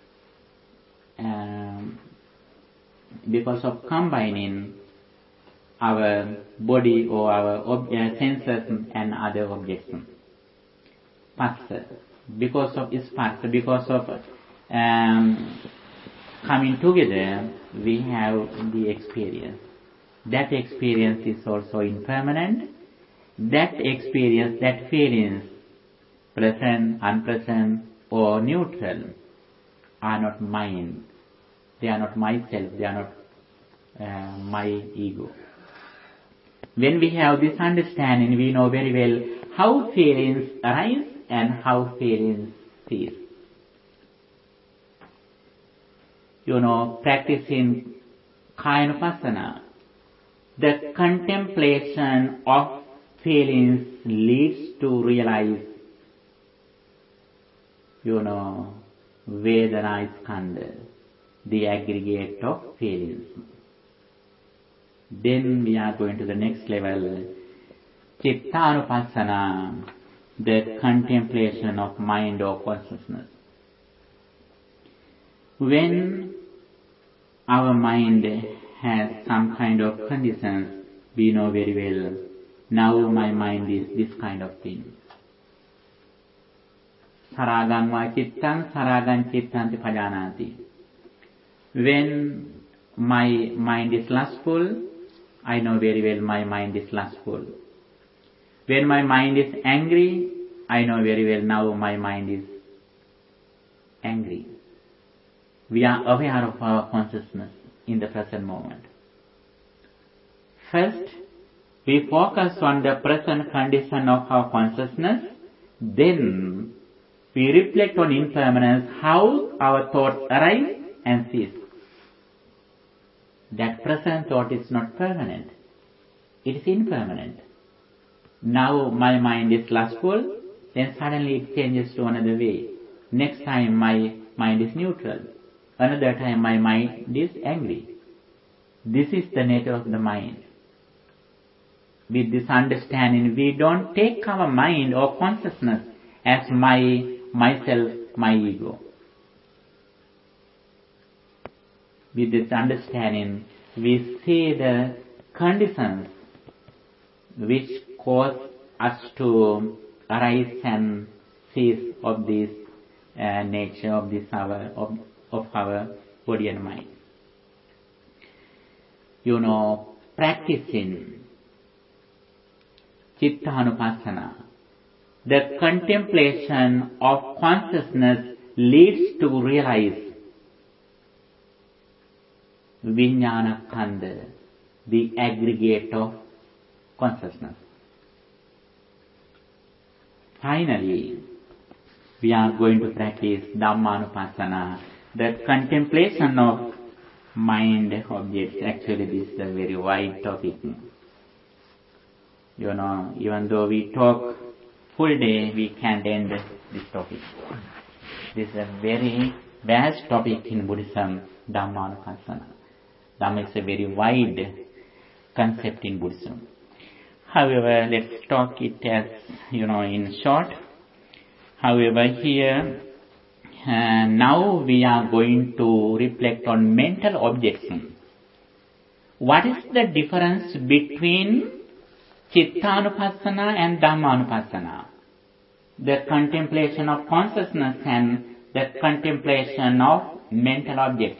um, because of combining our body or our ob- uh, senses and other objects. Passa, because of spasa, because of um, coming together, we have the experience. That experience is also impermanent. That experience, that feelings, pleasant, unpleasant, or neutral, are not mine. They are not myself. They are not uh, my ego. When we have this understanding, we know very well how feelings arise and how feelings cease. You know, practicing Kayanupassana, the contemplation of feelings leads to realize, you know, Vedana Skandha, the aggregate of feelings. Then we are going to the next level, Chittanupassana, the contemplation of mind or consciousness. When our mind has some kind of conditions, we know very well, now my mind is this kind of thing. Saragang va chittan, saragang chittanti pajanati. When my mind is lustful, I know very well my mind is lustful. When my mind is angry, I know very well now my mind is angry. We are aware of our consciousness in the present moment. First, we focus on the present condition of our consciousness, then we reflect on impermanence, how our thoughts arise and cease. That present thought is not permanent. It is impermanent. Now my mind is lustful, then suddenly it changes to another way. Next time my mind is neutral. Another time my mind is angry. This is the nature of the mind. With this understanding, we don't take our mind or consciousness as my, myself, my ego. With this understanding, we see the conditions which cause us to arise and cease of this uh, nature of this our of, of our body and mind. You know, practicing Chittanupassana, the contemplation of consciousness leads to realize Vijnana Khandha, the aggregate of consciousness. Finally, we are going to practice Dhammanupassana, the contemplation of mind objects. Actually, this is a very wide topic. You know, even though we talk full day, we can't end this topic. This is a very vast topic in Buddhism, Dhammanupassana. Dhamma is a very wide concept in Buddhism. However, let's talk it as, you know, in short. However, here, uh, now we are going to reflect on mental objects. What is the difference between Chittanupassana and Dhammanupassana? The contemplation of consciousness and the contemplation of mental objects.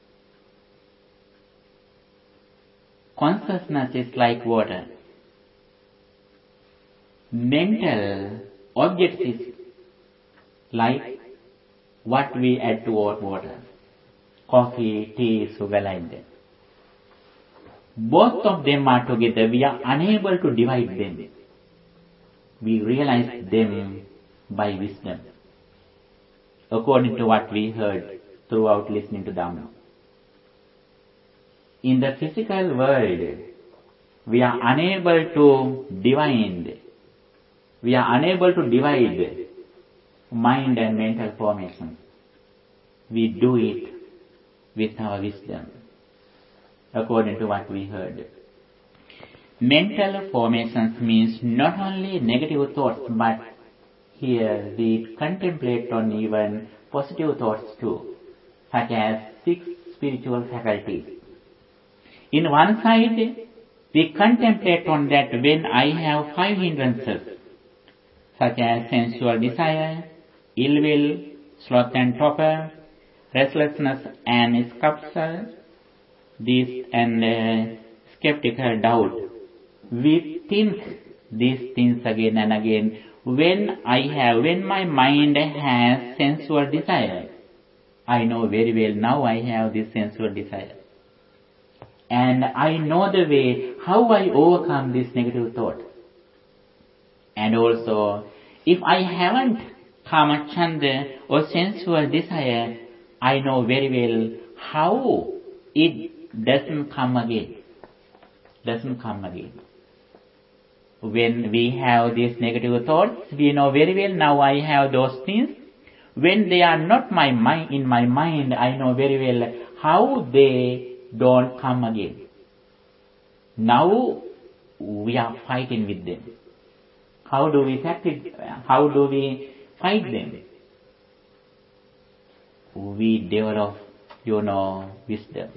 Consciousness is like water. Mental objects is like what we add to our water. Coffee, tea, sugar, like that. Both of them are together. We are unable to divide them. We realize them by wisdom, according to what we heard throughout listening to Dhamma. In the physical world, we are unable to divide. We are unable to divide mind and mental formation. We do it with our wisdom, according to what we heard. Mental formations means not only negative thoughts, but here we contemplate on even positive thoughts too, such as six spiritual faculties. In one side, we contemplate on that when I have five hindrances, such as sensual desire, ill will, sloth and torpor, restlessness and sculpture, this and uh, skeptical doubt. We think these things again and again. When I have, when my mind has sensual desire, I know very well now I have this sensual desire. And I know the way how I overcome this negative thought. And also, if I haven't kama chanda or sensual desire, I know very well how it doesn't come again. Doesn't come again. When we have these negative thoughts, we know very well now I have those things. When they are not my mind, in my mind, I know very well how they don't come again. Now we are fighting with them. How do we practice? How do we fight them? We develop, you know, wisdom.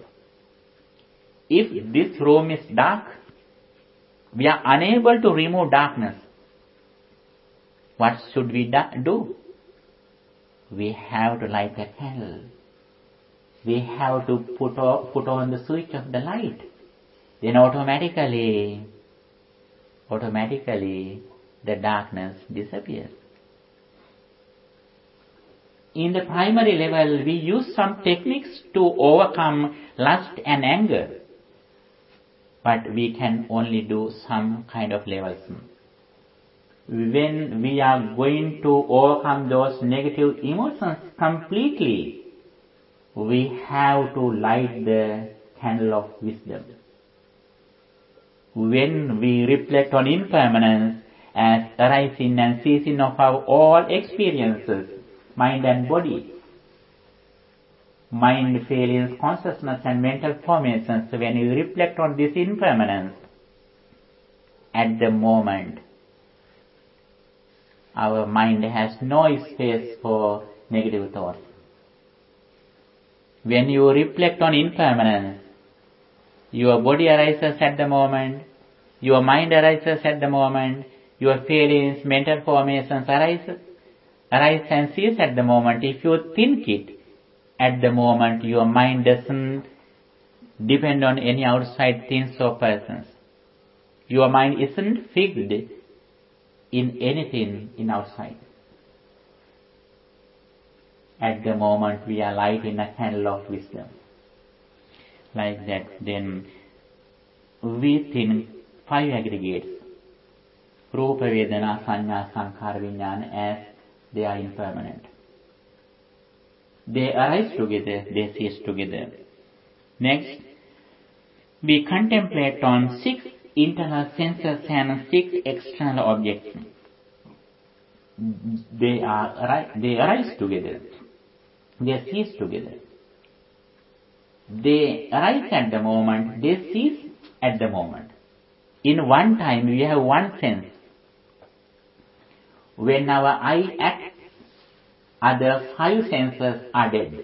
If this room is dark, we are unable to remove darkness. What should we do? We have to light a candle. We have to put on, put on the switch of the light. Then automatically, automatically the darkness disappears. In the primary level, we use some techniques to overcome lust and anger. But we can only do some kind of levels. when we are going to overcome those negative emotions completely, we have to light the candle of wisdom. When we reflect on impermanence as arising and ceasing of our all experiences, mind and body, mind, feelings, consciousness and mental formations, when we reflect on this impermanence, at the moment, our mind has no space for negative thoughts. When you reflect on impermanence, your body arises at the moment, your mind arises at the moment, your feelings, mental formations arise, arise and cease at the moment. If you think it at the moment, your mind doesn't depend on any outside things or persons. Your mind isn't fixed in anything in outside. At the moment we are lighting a candle of wisdom. Like that, then we think five aggregates, Rupa, Vedana, Sanya, Sankhara, Vijnana, as they are impermanent. They arise together, they cease together. Next, we contemplate on six internal senses and six external objects. They are they arise together, they cease together. They arise at the moment, they cease at the moment. In one time we have one sense. When our eye acts, other five senses are dead.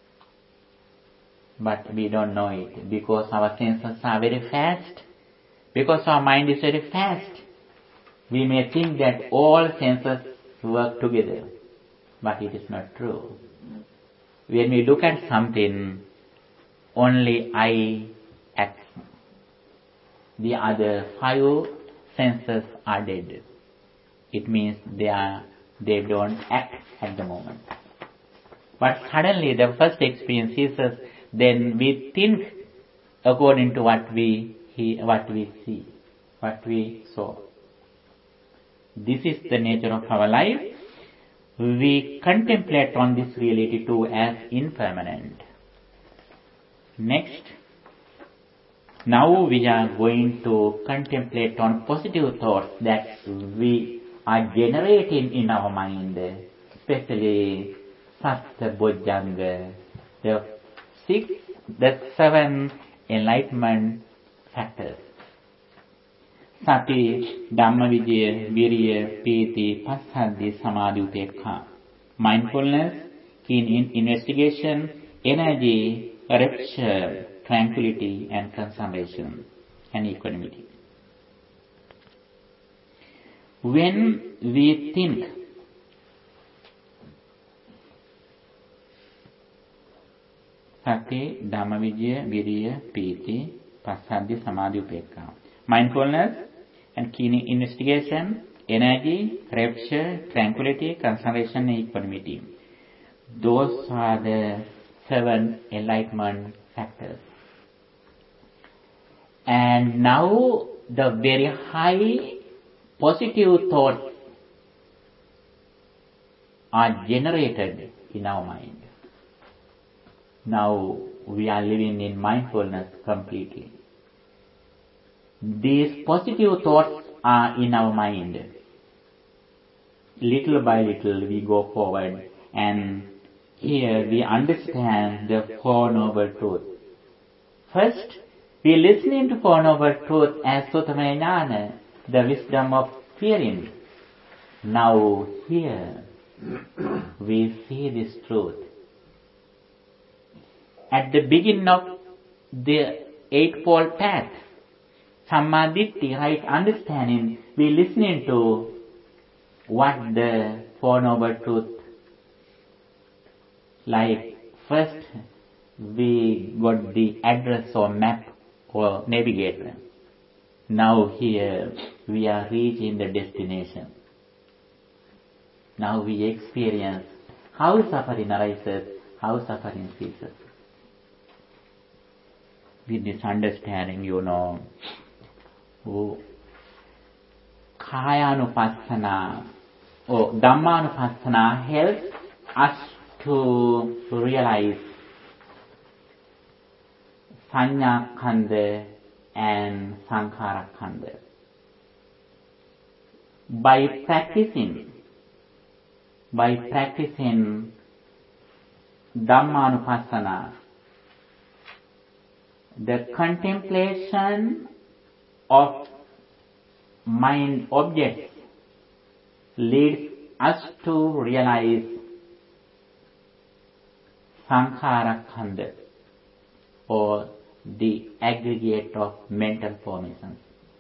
But we don't know it because our senses are very fast. Because our mind is very fast. We may think that all senses work together. But it is not true. When we look at something, only eye acts. The other five senses are dead. It means they are they don't act at the moment. But suddenly the first experience is us, then we think according to what we hear, what we see, what we saw. This is the nature of our life. We contemplate on this reality too as impermanent. Next, now we are going to contemplate on positive thoughts that we are generating in our mind, especially Sattva Bojjhanga, the six, the seven enlightenment factors. Sati, Dhammavijaya, Virya, Piti, Passaddhi, Samadhi, Upekha. Mindfulness, keen investigation, energy, rapture, tranquility and concentration and equanimity. When we think Sati, Dhammavijaya, Virya, Piti, Passaddhi, Samadhi, Upekha. Mindfulness and keen investigation, energy, rapture, tranquility, concentration and equanimity. Those are the seven enlightenment factors. And now the very high positive thoughts are generated in our mind. Now we are living in mindfulness completely. These positive thoughts are in our mind. Little by little we go forward, and here we understand the Four Noble Truths. First, we listening to Four Noble Truths as Suttamaya Jnana, the wisdom of fearing. Now here we see this truth. At the beginning of the Eightfold Path, Sammaditthi, right understanding, we listening to what the Four Noble Truths like. First, we got the address or map or navigator. Now here we are reaching the destination. Now we experience how suffering arises, how suffering ceases. With this understanding, you know, Kayanupassana or Dhammanupassana helps us to realize Sanya Khanda and Sankhara Khanda. By practicing, by practicing Dhammanupassana, the contemplation of mind objects leads us to realize Sankhara Khanda or the aggregate of mental formations.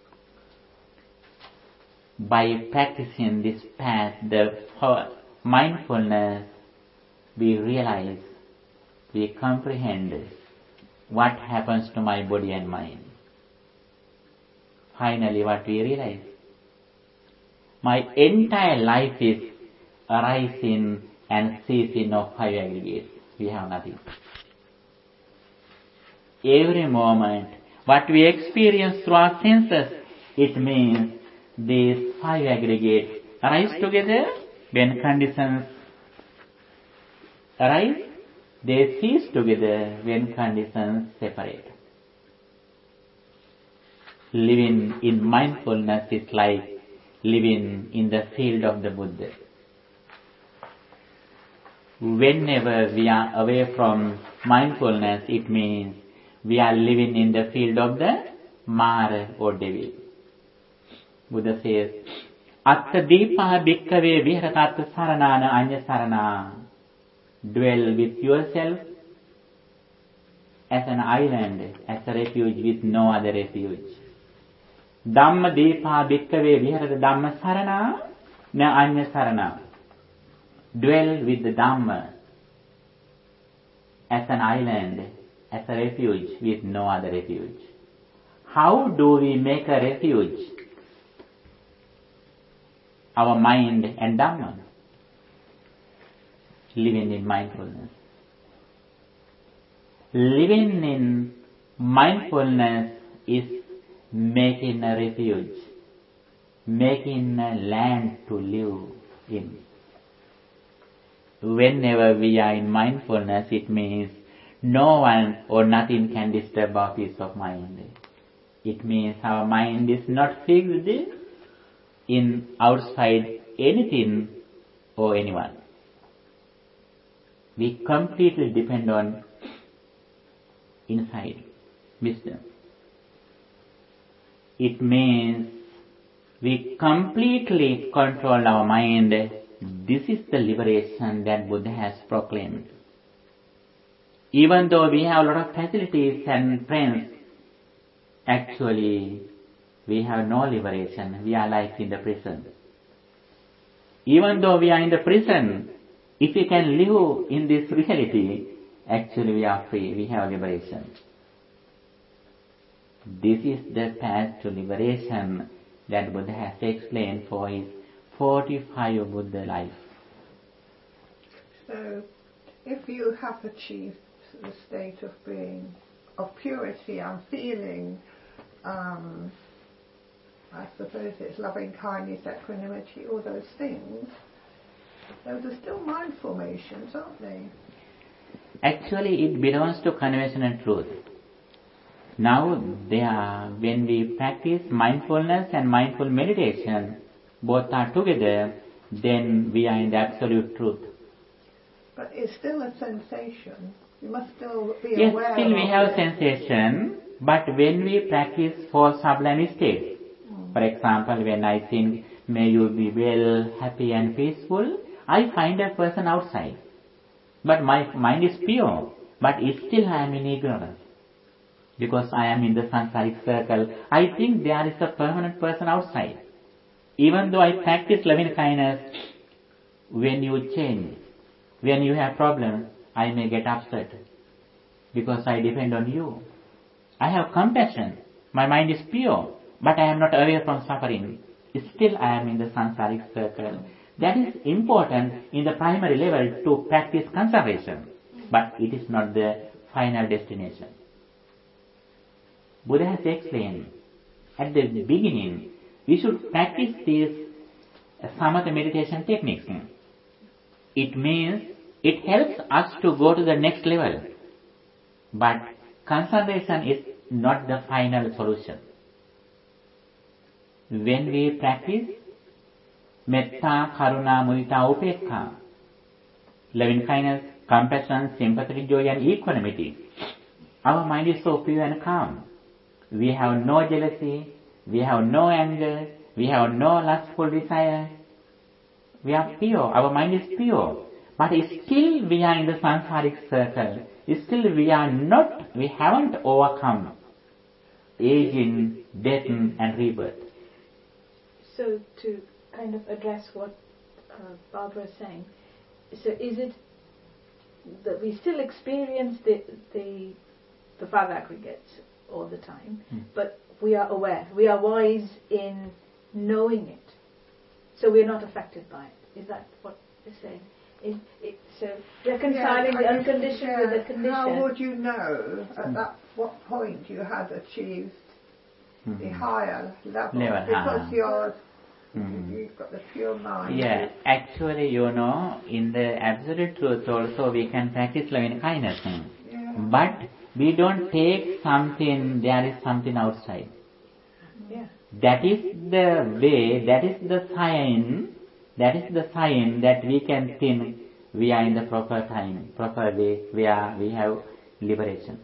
By practicing this path, the mindfulness, we realize, we comprehend what happens to my body and mind. Finally, what we realize? My entire life is arising and ceasing of five aggregates. We have nothing. Every moment, what we experience through our senses, it means these five aggregates arise together. When conditions arise, they cease together when conditions separate. Living in mindfulness is like living in the field of the Buddha. Whenever we are away from mindfulness, it means we are living in the field of the Mara or devil. Buddha says, Atta Deepa Bhikkave Viharatat Saranana Anya Sarana. Dwell with yourself as an island, as a refuge with no other refuge. Dhamma Deepa Bhikkave Viharata Dhamma Sarana Na Anya Sarana. Dwell with the Dhamma as an island, as a refuge with no other refuge. How do we make a refuge? Our mind and Dhamma. Living in mindfulness. Living in mindfulness is making a refuge, making a land to live in. Whenever we are in mindfulness, it means no one or nothing can disturb our peace of mind. It means our mind is not fixed in outside anything or anyone. We completely depend on inside wisdom. It means we completely control our mind. This is the liberation that Buddha has proclaimed. Even though we have a lot of facilities and friends, actually we have no liberation. We are like in the prison. Even though we are in the prison, if we can live in this reality, actually we are free, we have liberation. This is the path to liberation that Buddha has explained for his forty-five Buddha life. So, if you have achieved the state of being, of purity and feeling, um, I suppose it's loving kindness, equanimity, all those things, those are still mind formations, aren't they? Actually, it belongs to convention and truth. Now, they are, when we practice mindfulness and mindful meditation, both are together, then we are in the absolute truth. But it's still a sensation. You must still be yes, aware. Yes, still we have it. sensation, but when we practice for sublime states, mm. for example, when I think, may you be well, happy and peaceful, I find a person outside. But my mind is pure, but still I am in ignorance. Because I am in the samsaric circle, I think there is a permanent person outside. Even though I practice loving kindness, when you change, when you have problems, I may get upset. Because I depend on you. I have compassion. My mind is pure, but I am not away from suffering. Still I am in the samsaric circle. That is important in the primary level to practice conservation. But it is not the final destination. Buddha has explained, at the beginning, we should practice these samatha meditation techniques. It means it helps us to go to the next level. But concentration is not the final solution. When we practice metta, karuna, mudita, upekha, loving kindness, compassion, sympathy, joy and equanimity, our mind is so pure and calm. We have no jealousy, we have no anger, we have no lustful desire. We are pure, our mind is pure. But still we are in the samsaric circle. Still we are not, we haven't overcome aging, death and rebirth. So to kind of address what uh, Barbara is saying, so is it that we still experience the the, the five aggregates all the time, hmm. but we are aware, we are wise in knowing it, so we are not affected by it. Is that what you're saying? Is it, so reconciling yeah, the unconditioned yeah, with the conditioned. How would you know at hmm. that what point you had achieved hmm. the higher level? Level because uh-huh. you're Mm-hmm. you've got the pure mind. Yeah, actually, you know, in the absolute truth also we can practice loving kindness. Yeah. But we don't take something, there is something outside. Yeah. That is the way, that is the sign, that is the sign that we can think we are in the proper time, proper way, we are, we have liberation.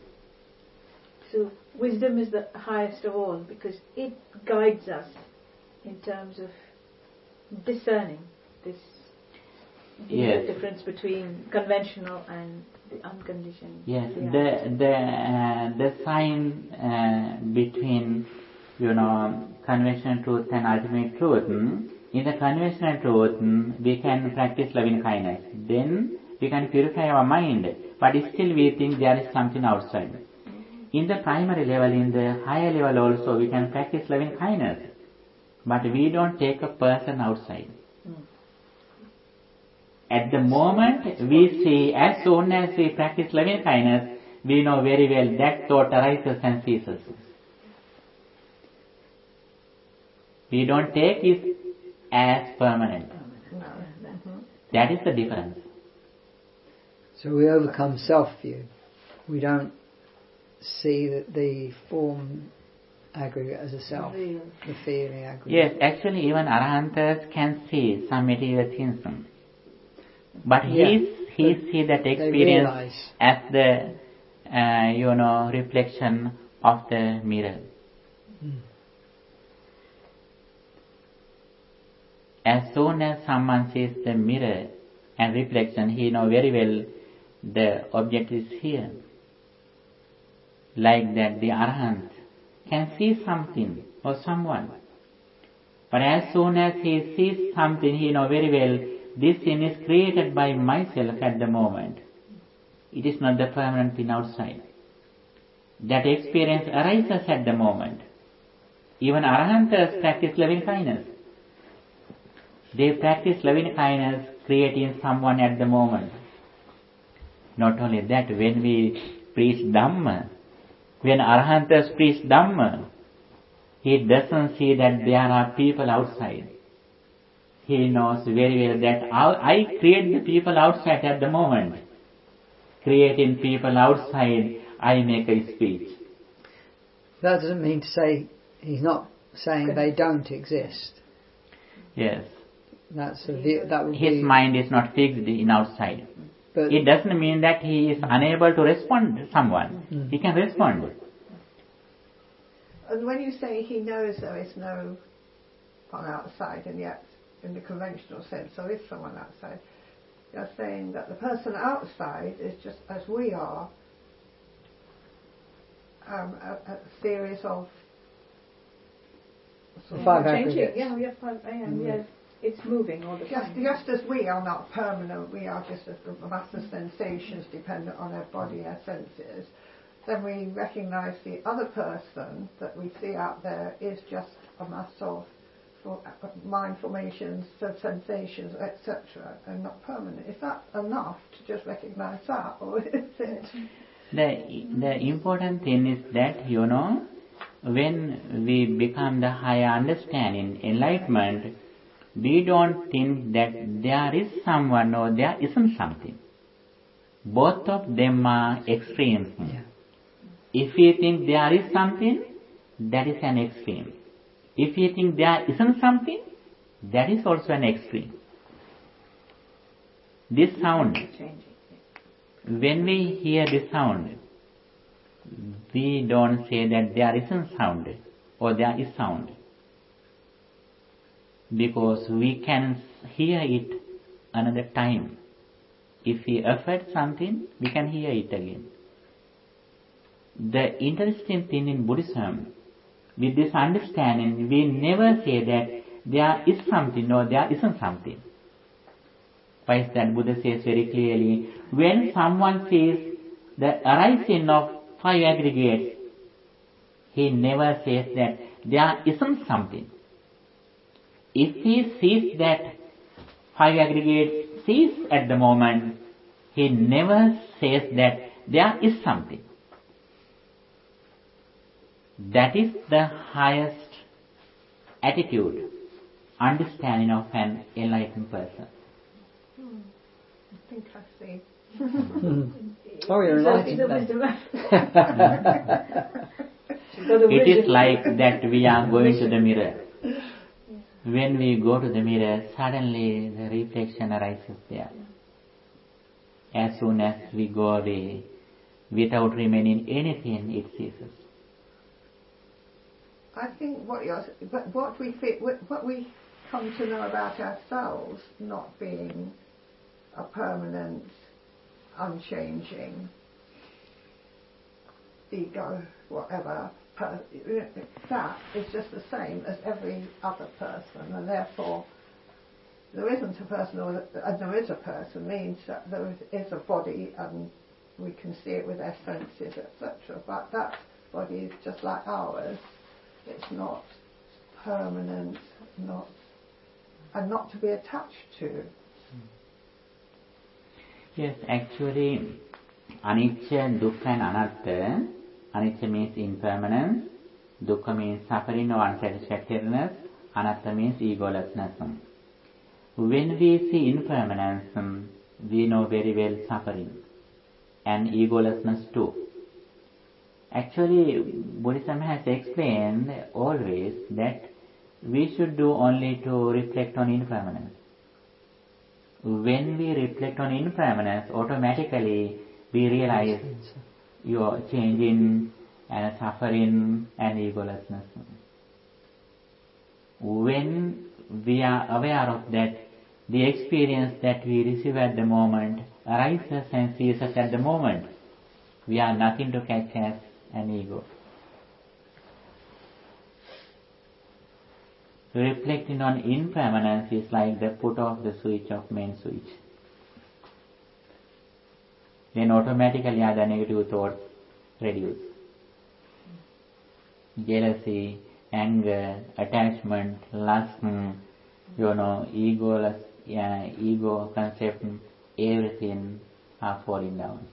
So wisdom is the highest of all because it guides us in terms of discerning this yes. difference between conventional and the unconditioned. Yes, reality. the the uh, the sign uh, between you know conventional truth and ultimate truth. Hmm? In the conventional truth, hmm, we can practice loving kindness. Then we can purify our mind, but still we think there is something outside. In the primary level, in the higher level also, we can practice loving kindness. But we don't take a person outside. Mm. At the moment we see, as soon as we practice loving kindness, we know very well that thought arises and ceases. We don't take it as permanent. That is the difference. So we overcome self-view. We don't see that the form aggregate as a self, the feeling aggregate. Yes, actually even Arahants can see some material things. But yeah, he he see that experience as the uh, you know reflection of the mirror. Mm. As soon as someone sees the mirror and reflection, he know very well the object is here. Like that, the Arahant can see something or someone. But as soon as he sees something, he knows very well, this thing is created by myself at the moment. It is not the permanent thing outside. That experience arises at the moment. Even Arahants practice loving kindness. They practice loving kindness, creating someone at the moment. Not only that, when we preach Dhamma, when Arahants preach Dhamma, he doesn't see that there are people outside. He knows very well that I create the people outside at the moment. Creating people outside, I make a speech. That doesn't mean to say, he's not saying they don't exist. Yes. That's a view, that would His be mind is not fixed in outside. But it doesn't mean that he is unable to respond to someone. Mm. He can respond. And when you say he knows there is no one outside, and yet in the conventional sense there is someone outside, you're saying that the person outside is just as we are, um, a, a series of five changing. Yeah, we have five. I am. Mm. Yes. It's moving all the just, time. Just as we are not permanent, we are just a mass of sensations dependent on our body, our senses, then we recognise the other person that we see out there is just a mass of for, uh, mind formations, sensations, et cetera, and not permanent. Is that enough to just recognise that, or is it? The, the important thing is that, you know, when we become the higher understanding, enlightenment, we don't think that there is someone or there isn't something. Both of them are extremes. Yeah. If we think there is something, that is an extreme. If we think there isn't something, that is also an extreme. This sound, when we hear this sound, we don't say that there isn't sound or there is sound, because we can hear it another time. If we affect something, we can hear it again. The interesting thing in Buddhism, with this understanding, we never say that there is something or there isn't something. Why is that? Buddha says very clearly, when someone sees the arising of five aggregates, he never says that there isn't something. If he sees that five aggregates cease at the moment, he never says that there is something. That is the highest attitude, understanding of an enlightened person. Hmm. I think I see. Oh, you're enlightened. It is like that we are going to the mirror. When we go to the mirror, suddenly the reflection arises there. As soon as we go away, without remaining anything, it ceases. I think what you're, but what we feel, what we come to know about ourselves not being a permanent, unchanging ego, whatever, per, that is just the same as every other person, and therefore there isn't a person, or uh, there is a person means that there is a body and we can see it with our senses, et cetera. But that body is just like ours. It's not permanent, not and not to be attached to. Yes, actually, anicca, dukkha and anatta. Anicca means impermanence, dukkha means suffering or unsatisfactoriness, anatta means egolessness. When we see impermanence, we know very well suffering and egolessness too. Actually, Buddhism has explained always that we should do only to reflect on impermanence. When we reflect on impermanence, automatically we realize your changing and suffering and egolessness. When we are aware of that, the experience that we receive at the moment arises and ceases at the moment. We are nothing to catch as an ego. Reflecting on impermanence is like the put off the switch of main switch. Then automatically other negative thoughts reduce. Jealousy, anger, attachment, lust, you know, ego, yeah, ego concept, everything are falling down.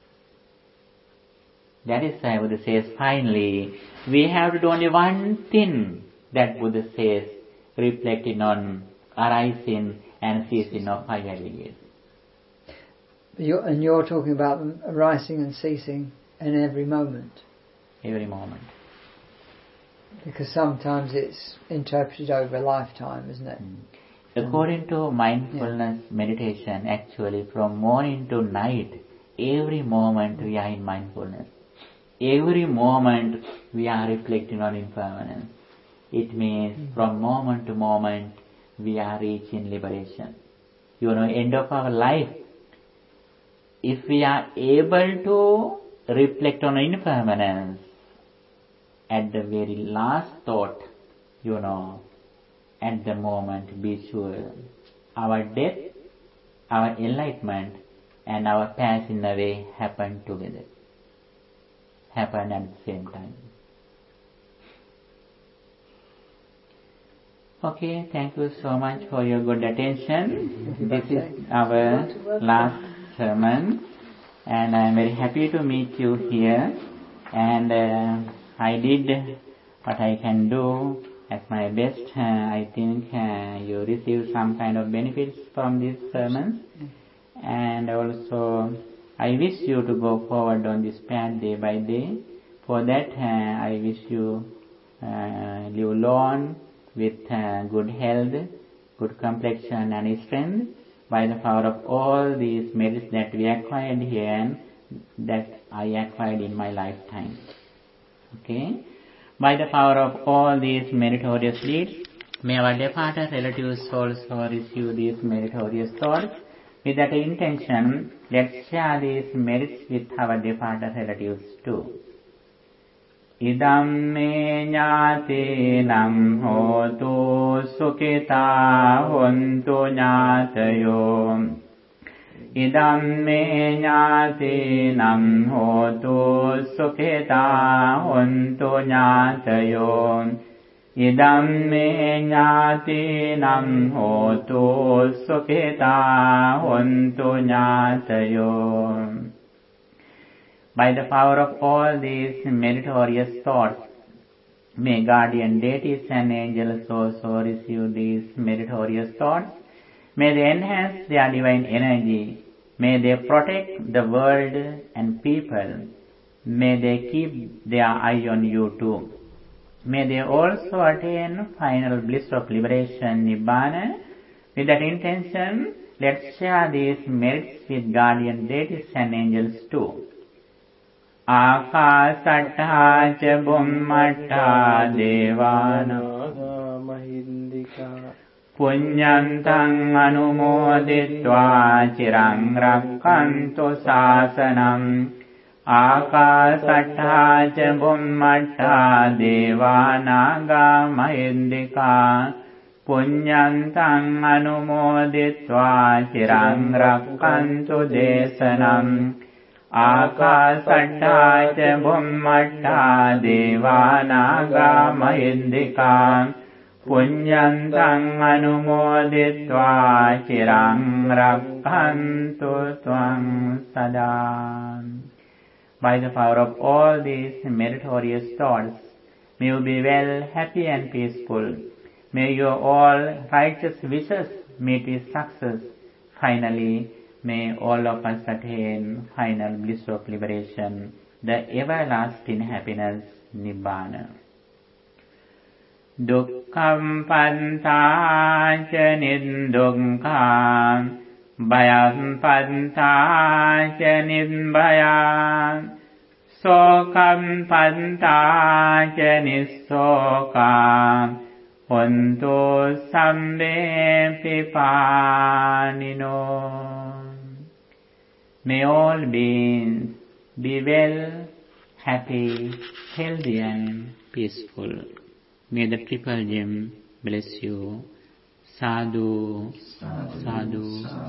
That is why Buddha says, finally, we have to do only one thing that Buddha says, reflecting on arising and ceasing of five aggregates. You're, and you're talking about them arising and ceasing in every moment. Every moment. Because sometimes it's interpreted over a lifetime, isn't it? Mm. According to mindfulness yeah. meditation, actually from morning to night, every moment we are in mindfulness. Every moment we are reflecting on impermanence. It means mm. from moment to moment we are reaching liberation. You know, end of our life, if we are able to reflect on impermanence, at the very last thought, you know, at the moment, be sure our death, our enlightenment, and our passing away happen together. Happen at the same time. Okay, thank you so much for your good attention. This is our last sermon, and I am very happy to meet you here. And uh, I did what I can do at my best. Uh, I think uh, you receive some kind of benefits from these sermons. And also, I wish you to go forward on this path day by day. For that, uh, I wish you uh, live long with uh, good health, good complexion and strength, by the power of all these merits that we acquired here and that I acquired in my lifetime. Okay? By the power of all these meritorious deeds, may our departed relatives also receive these meritorious thoughts. With that intention, let's share these merits with our departed relatives too. Idam me ñātinam hotu sukhita hontu ñātayo. Idam me ñātinam hotu sukhita hontu ñātayo. Idam me ñātinam hotu sukhita hontu ñātayo. By the power of all these meritorious thoughts, may guardian deities and angels also receive these meritorious thoughts. May they enhance their divine energy. May they protect the world and people. May they keep their eye on you too. May they also attain final bliss of liberation, Nibbana. With that intention, let's share these merits with guardian deities and angels too. Ākāsattā ca bhummattā devānaga mahindika puññantaṃ anumoditvā ciraṃ rakkhantu sāsanam. Ākāsattā ca bhummattā devānaga mahindika puññantaṃ anumoditvā ciraṃ rakkhantu desanam. Ākāsattā ca bhummattā devānaga mahindika puññantaṃ anumoditvā ciraṃ rakkhantu tvaṃ sadā. By the power of all these meritorious thoughts, may you be well, happy and peaceful. May your all righteous wishes meet with success. Finally, may all of us attain final bliss of liberation, the everlasting happiness, Nibbana. Dukkham pantā ca niddukkhaṃ, bhayam pantā ca nibbhayam, sokam pantā ca nissokam, hontu sambe pipānino. May all beings be well, happy, healthy and peaceful. May the Triple Gem bless you. Sadhu, sadhu, sadhu.